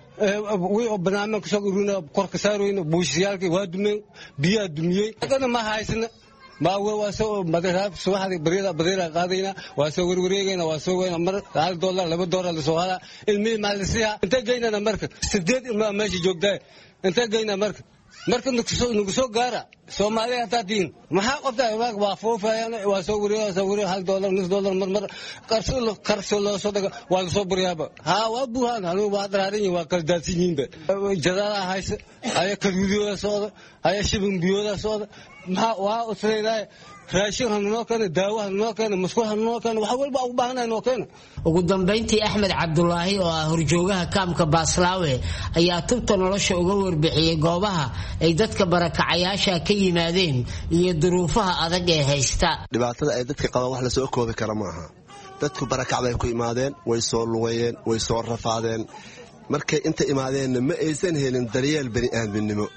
way oo banaanka ku soo uruna korka saarayna buushiyaalkii waa dumeen biyaa dumiyay agana ma haysana ma waa soo madaraab subaxdii barida badira qaadayna waa soo warwareegayna waa soo weyna mar hal dollar laba dollar la soo hada ilmi maalisiya inta geynana marka sideed ilma meesha joogtaa inta geyna marka marka nugu soo gaara Soomaaliya taadiin maxaa qabtaa waa foofayaan waa soo wareegay soo wareegay hal dollar nus dollar mar mar qarso qarso loo soo daga waa soo buriyaaba ha waa buuhan anigu waa daraarin waa kala daadsiinba jadaala haysa ay kaduudooda soo ay shibin biyooda soo maxaa waa u sareeday raashin hanoo kana daawo hanoo kana masku hanoo kana wax walba u baahnaa noo kana ugu dambeyntii Axmed Cabdullaahi oo ah horjoogaha kaamka Baaslaawe ayaa tubta nolosha uga warbixiyay goobaha ay dadka barakacayaasha ka yimaadeen iyo duruufaha adag ee haysta dhibaatada ay dadka qabaan wax la soo koobi kara ma aha dadku barakac bay ku imaadeen way soo luwayeen way soo rafaadeen markay inta imaadeen ma aysan helin daryeel bani aadamnimo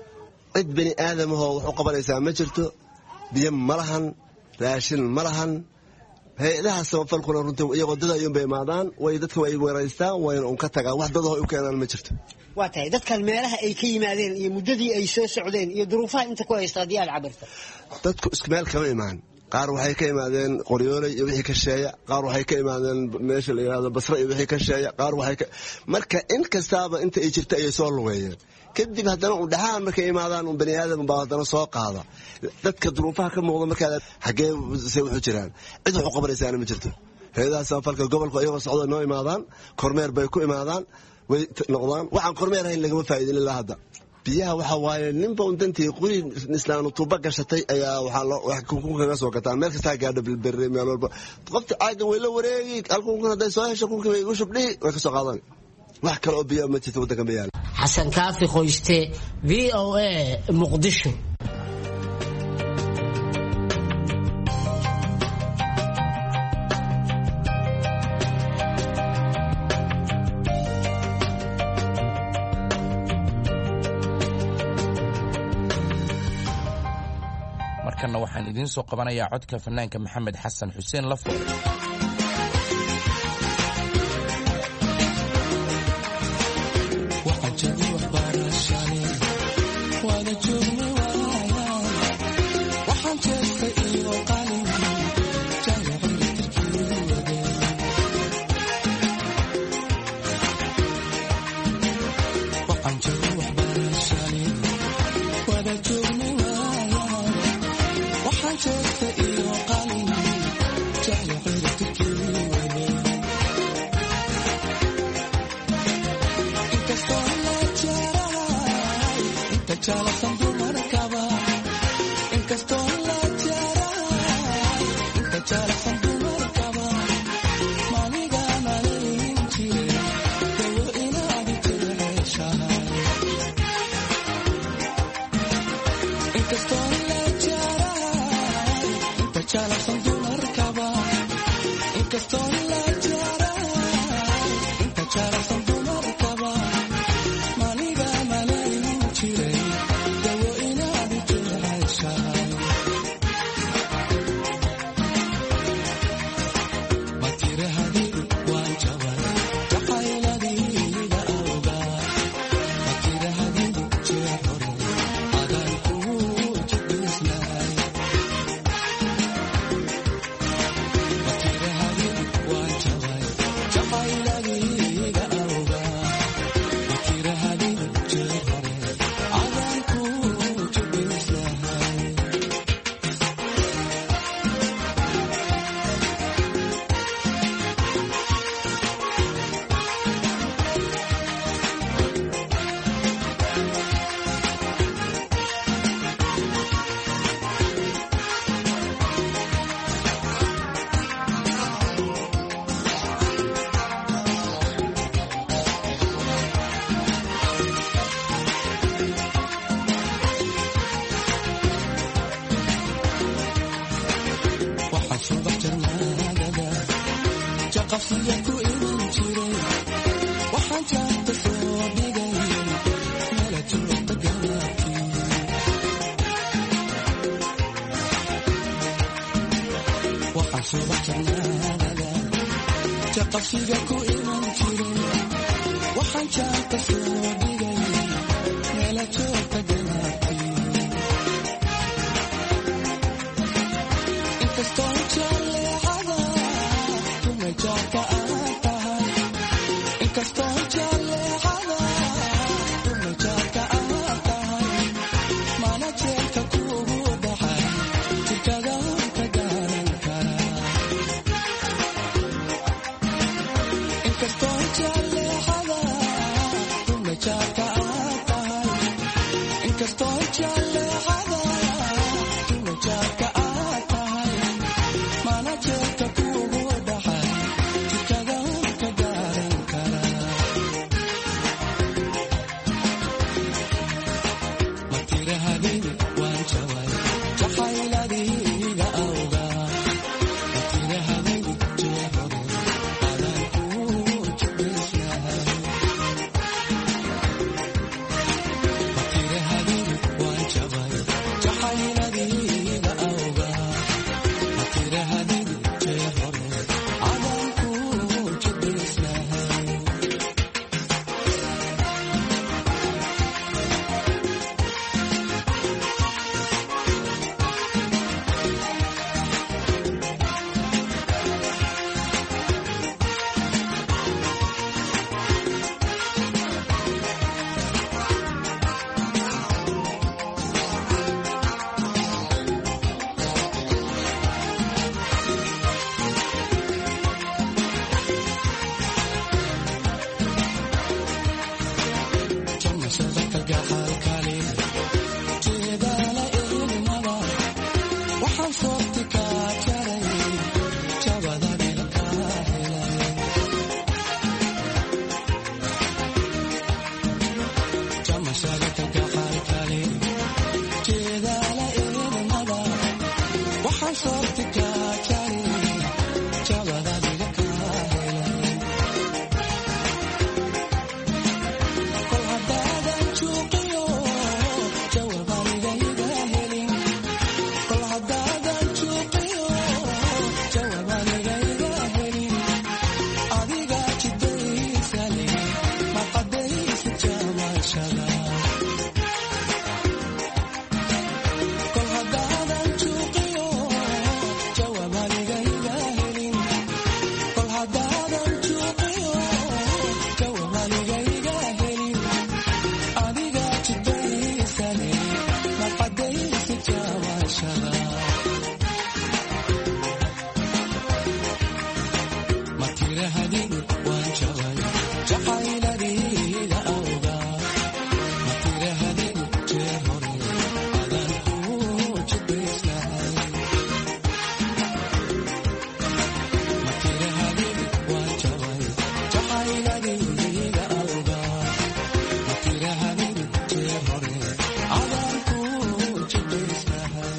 cid bani aadamaho wax u qabanaysa ma jirto biyo malahan raashin malahan hay'adaha samafalkuna runtii iyagoo dad ayuun bay imaadaan way dadka way weeraystaan wayna un ka tagaan wax dad oo u keenaan ma jirto waa tahay dadkan meelaha ay ka yimaadeen iyo muddadii ay soo socdeen iyo duruufaha inta ku haysta diyaal cabirta dadku isku meel kama imaan qaar waxay ka imaadeen qoryoolay iyo wixii ka sheeya qaar waxay ka imaadeen meesha la yiraahdo Basra iyo wixii ka sheeya qaar waxay ka marka in kastaaba inta ay jirta ay soo lugeeyeen kadib haddana u dhaxaan markay imaadaan un bani aadam baa haddana soo qaada dadka duruufaha ka muuqda markaa xagee say wuxuu jiraan cid wax u qabanaysaana ma jirto hay'adaha samafalka gobolka ayagoo socda noo imaadaan kormeer bay ku imaadaan way noqdaan waxaan kormeer ahayn lagama faa'iidin ilaa hadda biyaha waxa waaye ninba un dantii quri islaanu tuuba gashatay ayaa waxaa loo wax ku kaga soo gataa meel kasta gaadho bilbirri meel walba qofta caaga way la wareegi alkuun haday soo hesho kunka way ugu shubdhi way ka soo qaadan wax kale oo biyo ma jirto wadanka ma yaal Xasan Kaafi Qoyste V O A Muqdisho markana waxaan idiin soo qabanayaa codka fanaanka Maxamed Xasan Xuseen Lafo jaqafsiga ku iman jiray waxaan jaanta soo dhigay meela joogta galaabkii waxaan subax jannaadada jaqafsiga ku iman jiray waxaan jaanta soo dhigay meela joogta galaabkii inkastoo jaleecada tumajaarka aad tahay inkastoo jaleecada tumajaarka aad tahay mana jeelka kuugu dhaxay jikada ka gaaran karaa inkastoo jaleecada tumajaarka aad tahay inkastoo jaleecada tumajaarka aad tahay mana jeelka kuugu dhaxay jikada ka gaaran karaa ma tirahadin waan jabay jacayladiiga awgaa ma tirahadin jee hore adaan kuu jeclaysnahay ma tirahadin waan jabay jacayladiiga awgaa ma tirahadin jee hore adaan kuu jeclaysnahay jamashada kalgacaalkale jeedaala ilmada waxaan soorti kaa jaray jabadadila kaa helay jamashada kalgacaalkale jeedaala ilmada waxaan soorti kaa jaray jabadadila kaa helay kol haddaadan juuqiyo jawaabaniga helin kol haddaadan juuqiyo jawaabaniga helin adiga jidaysale ma qadaysa jamashada kol haddaadan juuqiyo jawaabaniga helin kol haddaadan juuqiyo jawaabaniga helin adiga jidaysale ma qadaysa jamashada ma tirahadin waan jabay jacayladiiga awgaa ma tirahadin jee hore adaan kuu jeclaysnahay ma tirahadin waan jabay jacayladiiga awgaa ma tirahadin jee hore adaan kuu jeclaysnahay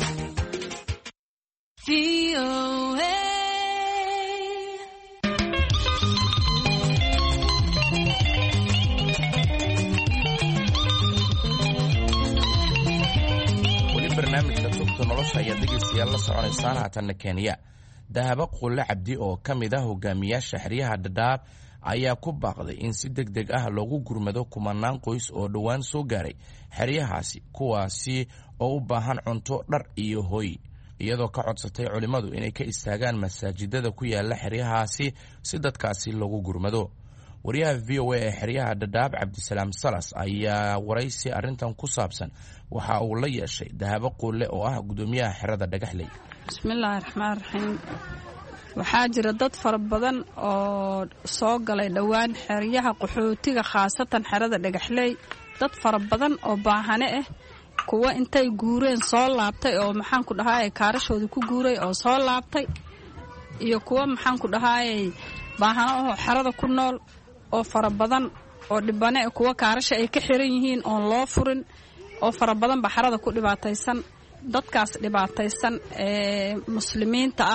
weli barnaamijka tubta nolosha ayaad dhegaystayaal la soconaysaan haatanna kenya dahabo quulle cabdi oo ka mid ah hogaamiyaasha xeryaha dhadhaab ayaa ku baaqday in si deg deg ah loogu gurmado kumanaan qoys oo dhowaan soo gaaray xeryahaasi kuwaasi oo u baahan cunto dhar iyo hoy iyadoo ka codsatay culimmadu inay ka istaagaan masaajidada ku yaala xeryahaasi si dadkaasi loogu gurmado wariyaha v o a ee xeryaha dhadhaab cabdisalaam salas ayaa waraysi arrintan ku saabsan waxa uu la yeeshay dahabo quulle oo ah gudoomiyaha xerada dhagaxley bismillaahi raxmaan raxiim waxaa jira dad fara badan oo soo galay dhowaan xeryaha qaxootiga khaasatan xerada dhagaxley dad fara badan oo baahane ah kuwa intay guureen soo laabtay oo maxaan ku dhahaayay kaarashooda ku guuray oo soo laabtay iyo kuwa maxaan ku dhahaayay baahano oo xerada ku nool oo fara badan oo dhibane kuwa kaarasha ay ka xiran yihiin oon loo furin oo fara badan ba xerada ku dhibaataysan dadkaas dhibaataysan ee muslimiinta ah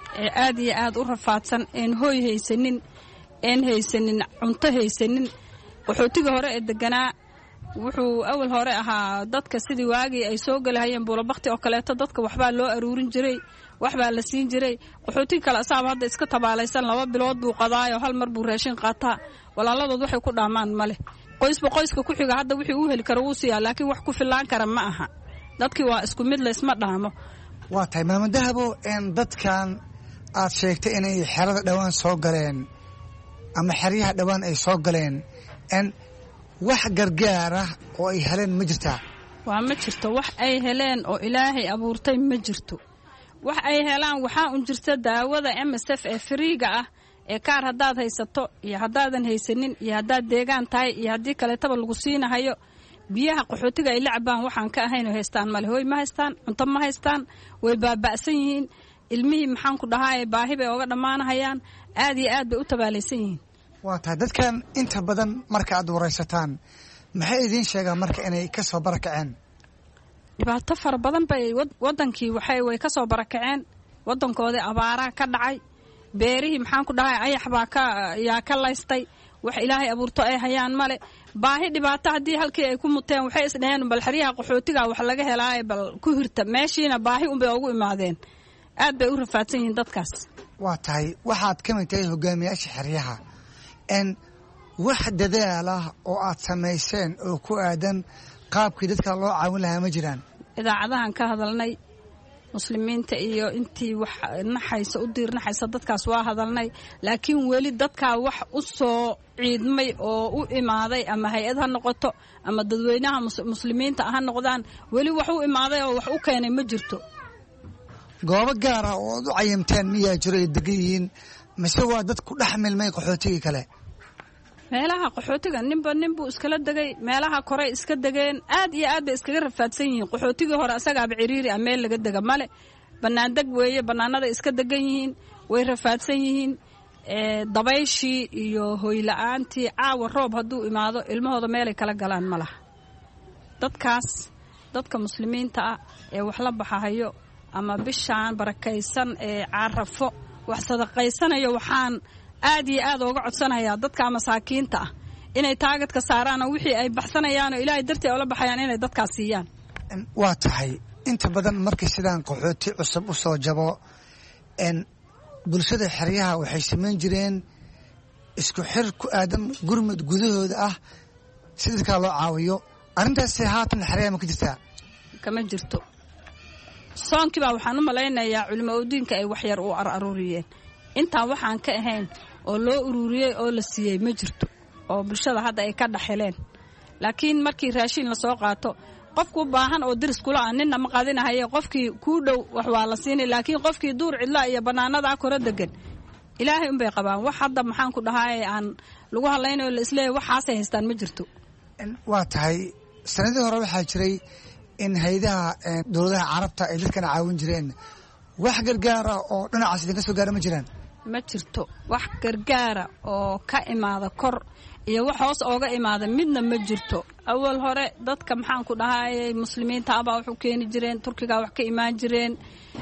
ee aad iyo aad u rafaadsan een hooy haysanin een haysanin cunto haysanin qaxootiga hore ee deganaa wuxuu awal hore ahaa dadka sidii waagii ay soo galahayeen buulabakti oo kaleeto dadka waxbaa loo aruurin jiray waxbaa la siin jiray qaxootiga kale asaaba hadda iska tabaalaysan laba bilood buu qadaayo hal mar buu raashin qaataa walaaladood waxay ku dhaamaan male qoysba qoyska ku xiga hadda wixii uu heli karo wuu siiyaa laakiin wax ku filaan kara ma aha dadkii waa isku mid laysma dhaamo waa tahay maamo dahabo een dadkan aad sheegtay inay xerada dhowaan soo galeen ama xeryaha dhowaan ay soo galeen n wax gargaara oo ay heleen ma jirtaa waa ma jirto wax ay heleen oo ilaahay abuurtay ma jirto wax ay helaan waxaa un jirta daawada M S F ee firiiga ah ee kaar haddaad haysato iyo haddaadan haysanin iyo haddaad deegaan tahay iyo haddii kaleetaba lagu siinahayo biyaha qaxootiga ay la cabaan waxaan ka ahayn oo haystaan male hooy ma haystaan cunto ma haystaan way baaba'san yihiin ilmihii maxaan ku dhahaa baahi bay oga dhammaanahayaan aad iyo aad bay u tabaalaysan yihiin waa tahay dadkan inta badan marka aad waraysataan maxay idiin sheegaan marka inay ka soo barakaceen dhibaato fara badan bay wadankii waxay way ka soo barakaceen wadankoodii abaaraha ka dhacay beerihii maxaan ku dhahay ayax baa ka yaa ka laystay wax ilaahay abuurto ay hayaan male baahi dhibaato haddii halkii ay ku muteen waxay isdhaheen bal xeryaha qaxootiga wax laga helaaye bal ku hirta meeshiina baahi unbay ugu imaadeen aad bay u rafaadsan yihiin dadkaas waa tahay waxaad ka mid tahay hogaamiyaasha xeryaha n wax dadaal ah oo aad samayseen oo ku aadan qaabkii dadka loo caawin lahaa ma jiraan idaacadahan ka hadalnay muslimiinta iyo intii wax naxaysa u diirnaxaysa dadkaas waa hadalnay laakiin weli dadkaa wax u soo ciidmay oo u imaaday ama hay-ad ha noqoto ama dadweynaha muslimiinta ha noqdaan weli wax u imaaday oo wax u keenay ma jirto goobo gaar ah oo aad u cayimteen miyaa jiro ay degan yihiin mise waa dad ku dhex milmay qaxootigii kale meelaha qaxootiga ninba ninbuu iskala degay meelaha korey iska degeen aad iyo aad bay iskaga rafaadsan yihiin qaxootigii hore asagaaba ciriiri ah meel laga dega male bannaan deg weeye bannaanaday iska degan yihiin way rafaadsan yihiin dabayshii iyo hoyla'aantii caawa roob hadduu imaado ilmahooda meelay kala galaan ma laha dadkaas dadka muslimiinta ah ee wax la baxahayo ama bishaan barakaysan ee carafo wax sadaqaysanayo waxaan aad iyo aad ooga codsanayaa dadka masaakiinta ah inay taagadka saaraan oo wixii ay baxsanayaan oo ilaahay dartii oola baxayaan inay dadkaas siiyaan waa tahay inta badan markii sidaan qaxooti cusub u soo jabo n bulshada xeryaha waxay samayn jireen isku xir ku aadan gurmud gudahooda ah si dadkaa loo caawiyo arrintaasi haatan xeryaha ma ka jirtaa kama jirto soonkii baa waxaan u malaynayaa culimo udiinka ay waxyar u araruuriyeen intaan waxaan ka ahayn oo loo ururiyey oo la siiyey ma jirto oo bulshada hadda ay ka dhaxeleen laakiin markii raashin la soo qaato qofku baahan oo diris kula ah ninna ma qaadinahaye qofkii kuu dhow wax waa la siinay laakiin qofkii duur cidla iyo bannaanada kora degan ilaahay unbay qabaan wax hadda maxaan ku dhahaye aan lagu hadlaynayo la isleeyahay waxaasay haystaan ma jirto waa tahay sanadii hore waxaa jiray in haydaha dowladaha carabta ay dadkana caawin jireen wax gargaara oo dhinacaas idinka soo gaara ma jiraan ma jirto wax gargaara oo ka imaada kor iyo wax hoos ooga imaada midna ma jirto awal hore dadka maxaan ku dhahaayay muslimiinta abaa wax u keeni jireen turkigaa wax ka imaan jireen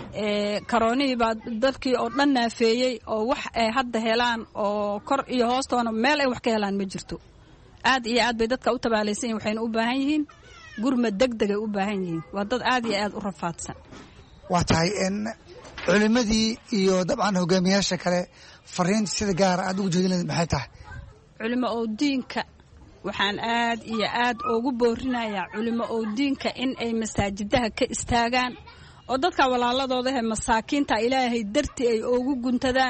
karoonihii baa dadkii oo dhan naafeeyey oo wax ay hadda helaan oo kor iyo hoostoona meel ay wax ka helaan ma jirto aad iyo aad bay dadka u tabaalaysan yihin waxayna u baahan yihiin gurmad degdegay u baahan yihiin waa dad aad iyo aad u rafaadsan waa tahay culimadii iyo dabcan hogaamiyaasha kale fariinta sida gaara aad ugu jeedin maxay tahay culimo oo diinka waxaan aad iyo aad ugu boorinayaa culimo oo diinka in ay masaajidaha ka istaagaan oo dadka walaaladooda ee masaakiinta ilaahay dartii ay ugu guntadaan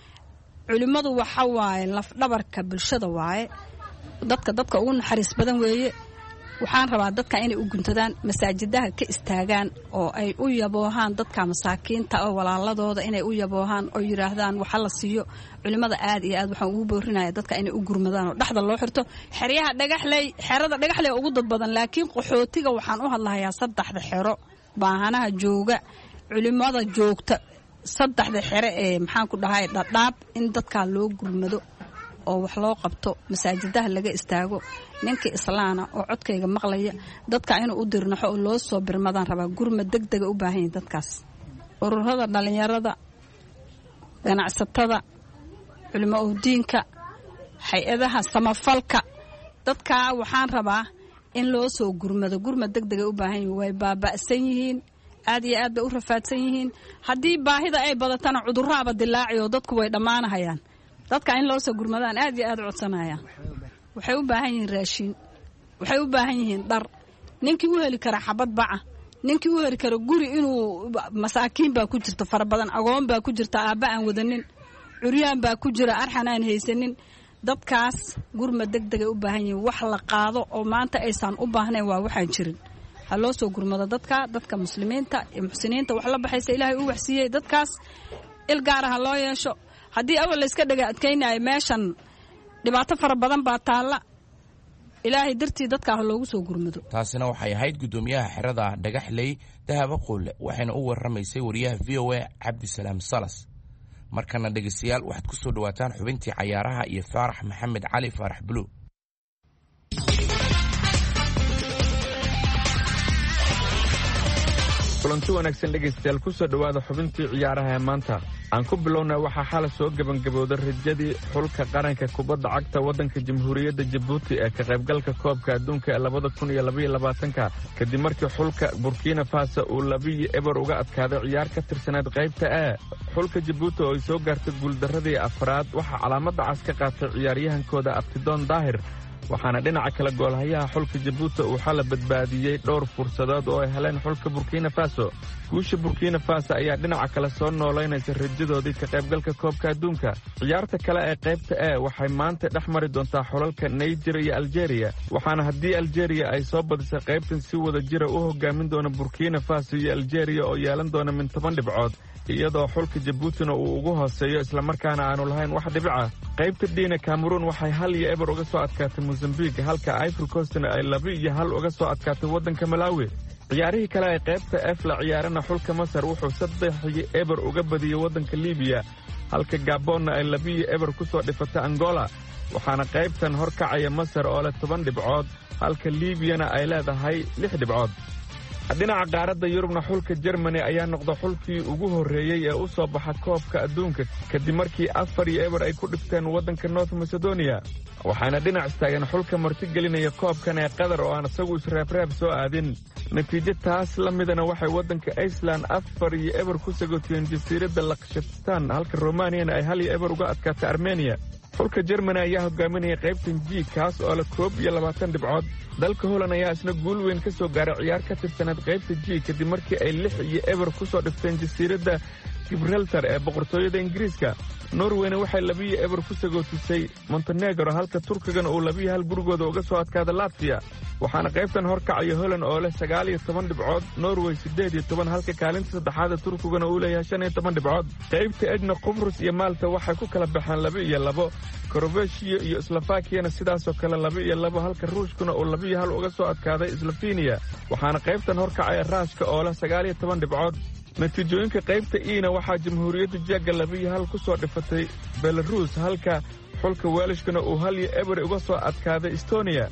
culimadu waxa waaye lafdhabarka bulshada waaye dadka dadka ugu naxariis badan weeye waxaan rabaa dadka inay u guntadaan masaajidaha ka istaagaan oo ay u yaboohaan dadka masaakiinta oo walaaladooda inay u yaboohaan oo yiraahdaan waxa la siiyo culimada aad iyo aad waxaan ugu boorinaya dadka inay u gurmadaan oo dhaxda loo xirto xeryaha dhagaxley xerada dhagaxley ugu dad badan laakiin qaxootiga waxaan u hadlahayaa saddexda xero baahanaha jooga culimada joogta saddexda xero ee maxaan ku dhahay dhadhaab in dadka loo gurmado oo wax loo qabto masaajidaha laga istaago ninka islaana oo codkayga maqlaya dadka inuu u dirnaxo oo loo soo birmadaan rabaa gurmad degdega u baahan yihiin dadkaas ururada dhalinyarada ganacsatada culimo udiinka hay-adaha samafalka dadkaa waxaan rabaa in loo soo gurmado gurmad deg degay u baahan yihiin way baaba'san yihiin aad iyo aad bay u rafaadsan yihiin haddii baahida ay badatana cudurraaba dilaaci oo dadku way dhammaanahayaan dadka in loo soo gurmadaan aad iyo aad u codsanayaan waxay u baahan yihiin raashiin waxay u baahan yihiin dhar ninkii u heli kara xabad baca ninkii u heli kara guri inuu masaakiin baa ku jirta fara badan agoon baa ku jirta aabba aan wadanin curyaan baa ku jira arxan aan haysanin dadkaas gurmad deg degay u baahan yihiin wax la qaado oo maanta aysan u baahnayn waa waxaan jirin ha loo soo gurmado dadka dadka muslimiinta iyo muxsiniinta wax la baxaysa ilaahay u waxsiiyey dadkaas il gaara ha loo yeesho haddii awal layska dhega adkaynayo meeshan dhibaato fara badan baa taalla ilaahay dartii dadkaa ha loogu soo gurmado taasina waxay ahayd guddoomiyaha xerada dhagaxley dahaba quulle waxayna u warramaysay wariyaha v o a cabdisalaam salas markana dhegaystayaal waxaad ku soo dhawaataan xubintii cayaaraha iyo faarax maxamed cali faarax buluug kulanti wanaagsan dhegaystayaal ku soo dhowaada xubintii ciyaaraha ee maanta aan ku bilownaa waxaa xala soo gebangabowday rajadii xulka qaranka kubadda cagta waddanka jamhuuriyadda jabuuti ee ka qaybgalka koobka adduunka ee labada kun iyo labaiyo labaatanka kadib markii xulka burkina faso uu labiyo eber uga adkaaday ciyaar ka tirsaneed qaybta e xulka jabuuti oo ay soo gaartay guuldarradii afraad waxaa calaamadda cas ka qaatay ciyaaryahankooda abtidoon daahir waxaana dhinaca kale goolhayaha xulka jabuuti uu xala badbaadiyey dhowr fursadood oo ay heleen xulka burkina faso guusha burkina faso ayaa dhinaca kale soo noolaynaysa rajadoodii ka qaybgalka koobka adduunka ciyaarta kale ee qaybta e waxay maanta dhex mari doontaa xulalka naijer iyo aljeeriya waxaana haddii aljeeriya ay soo badisay qaybtan si wada jira u hogaamin doona burkina faso iyo aljeeriya oo yeelan doona min toban dhibcood iyadoo xulka jabuutina uu ugu hooseeyo islamarkaana aanu lahayn wax dhibica qaybta dhiina kameruun waxay hal iyo eber uga soo adkaatay mosambique halka ivory coastna ay laba iyo hal uga soo adkaatay waddanka malaawi ciyaarihii kale ee qaybta f la ciyaarana xulka masar wuxuu saddex iyo eber uga badiyey waddanka libiya halka gabonna ay labiyo eber ku soo dhifatay angola waxaana qaybtan hor kacaya masar oo leh toban dhibcood halka liibiyana ay leedahay lix dhibcood dhinaca qaaradda yurubna xulka jermani ayaa noqda xulkii ugu horreeyey ee u soo baxa koobka adduunka kadib markii afar iyo eber ay ku dhifteen waddanka north macedonia waxaana dhinac istaageen xulka martigelinaya koobkan ee qatar oo aan isagu isreebreeb soo aadin natiijo taas la midana waxay waddanka iceland afar iyo eber ku sagootiyeen jasiiradda lakshatistan halka romaniyana ay hal iyo eber uga adkaatay armeniya xulka jermani ayaa hogaaminaya qaybtan g kaas oo leh koob iyo labaatan dhibcood dalka holand ayaa isna guul weyn ka soo gaaray ciyaar ka tirsaneed qaybta g kadib markii ay lix iyo eber ku soo dhifteen jasiiradda gibraltar ee boqortooyada ingiriiska norweyna waxay labiyo eber ku sagootisay montenegro halka turkigana uu labiyo hal gurigooda uga soo adkaada latviya waxaana qaybtan hor kacaya holand oo leh sagaal iyo toban dhibcood norway siddeed iyo toban halka kaalinta saddexaada turkigana uu leeyahay shan iyo toban dhibcood qaybta edna qubrus iyo maalta waxay ku kala baxeen laba iyo labo korobeshiya iyo slofakiyana sidaasoo kale laba iyo labo halka ruushkuna uu labiyo hal uga soo adkaaday slofeniya waxaana qaybtan hor kacaya raashka oo leh sagaal iyo toban dhibcood natiijooyinka qaybta iina waxaa jamhuuriyadda jegga labiyo hal ku soo dhifatay belarus halka xulka weelishkana uu hal iyo eber uga soo adkaaday estoniya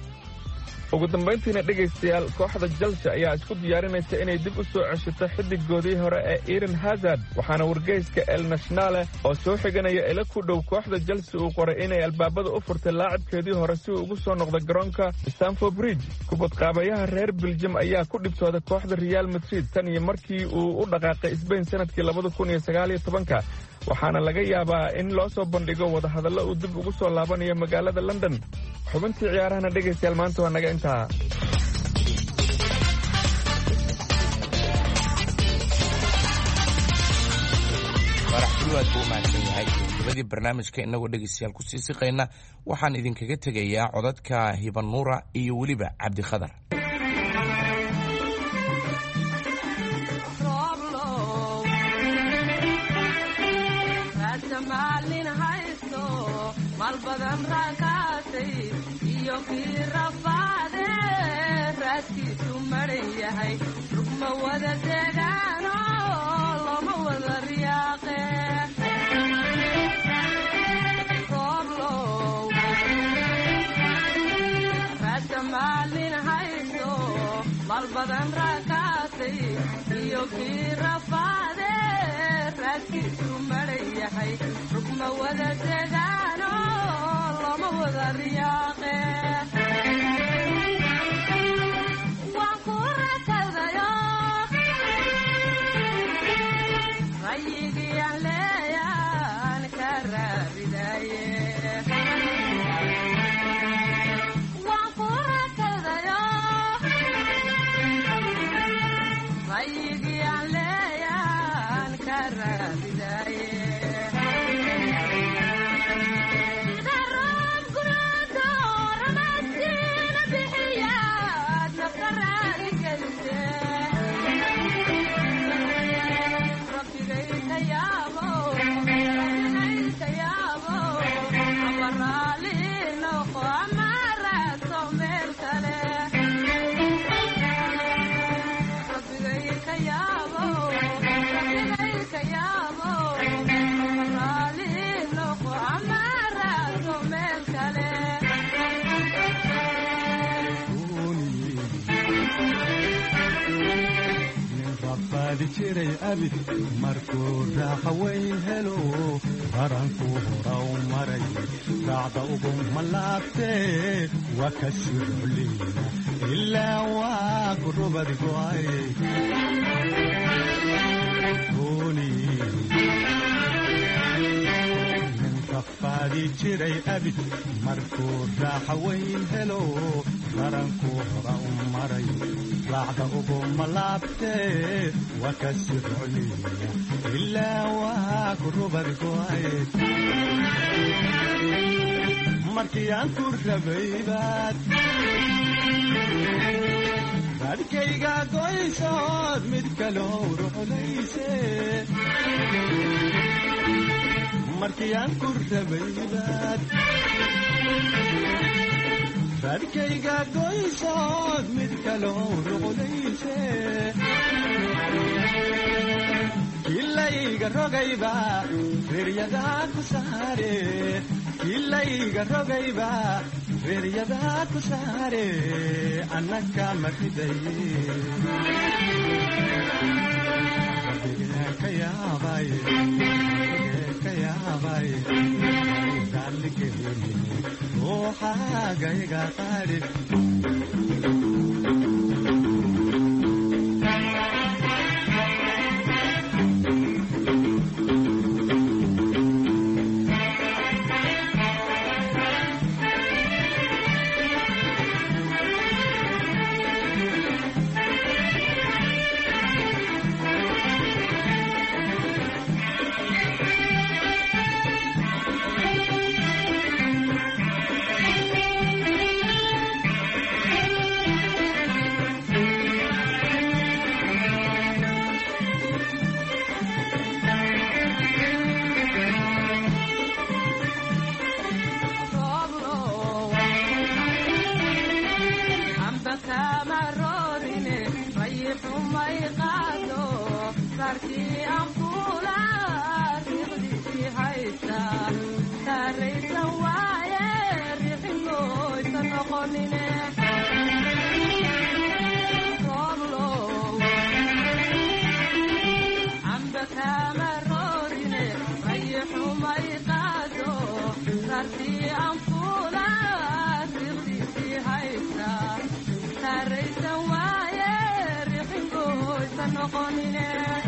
ugu dambayntiina dhegaystayaal kooxda jalsi ayaa isku diyaarinaysa inay dib u soo ceshato xiddigoodii hore ee eden hazard waxaana wargeyska el nationale oo soo xiganaya ila ku dhow kooxda jalsi uu qoray inay albaabada u furtay laacibkeedii hore si uu ugu soo noqda garoonka stanford bridge kubadqaabayaha reer beljum ayaa ku dhibtooday kooxda real madrid tan iyo markii uu u dhaqaaqay sbain sanadkii labada kun iyo sagaal iyo tobanka waxaana laga yaabaa in loo soo bandhigo wadahadallo uu dib ugu soo laabanayo magaalada london xubintii ciyaarahana dhegaystayaal maanta waa naga intaa farax buluwaad buu mahadsan yahay gabadii barnaamijka inagoo dhegaystayaal ku sii siqayna waxaan idinkaga tegayaa codadka hibanuura iyo weliba cabdikhadar malbadan raakaatay iyo kii rafaade raaskiisu maran yahay rugma wada degaano loma wada riyaaqe rooblow raasa maalin hayso malbadan raakaatay iyo kii rafaade raadkiisu maran yahay rugma wada degaano lama wada riyaaqe waan ku rakadayo rayigii aan leeyaan ka raabidaye waan ku rakadayo rayigii aan leeyaan ka raabidaye sida roob guraado ramasiina bixiyaad nafta raali gelise rabbigay ka yaabo rabbigay ka yaabo ama raali noqo ama raadso meel kale rabbigay ka yaabo rabbigay ka yaabo ama raali noqo ama raadso meel kale rafaadi jiray abid markuu raaxa weyn helo baranku hora u maray raacda ugu malaabtee waa ka siroliina ilaa waa gurubad go'ay rafaadi jiray abid markuu raaxa weyn helo baranku hora u maray raacda ugu malaabtee waa ka siroliina ilaa waa gurubad go'ay markii aan ku rabaybaad raadkayga goysood mid kaloo ruxlayse markii aan ku rabaybaad raadkayga goysood mid kaloo ruxlayse kilayga rogayba reeryadaa ku saare kilayga rogayba reeryadaa ku saare annaka makidaye ka yaabay ka yaabay daaligeen ruuxaagayga qaari Saraysan waaye rixin gooysan noqonine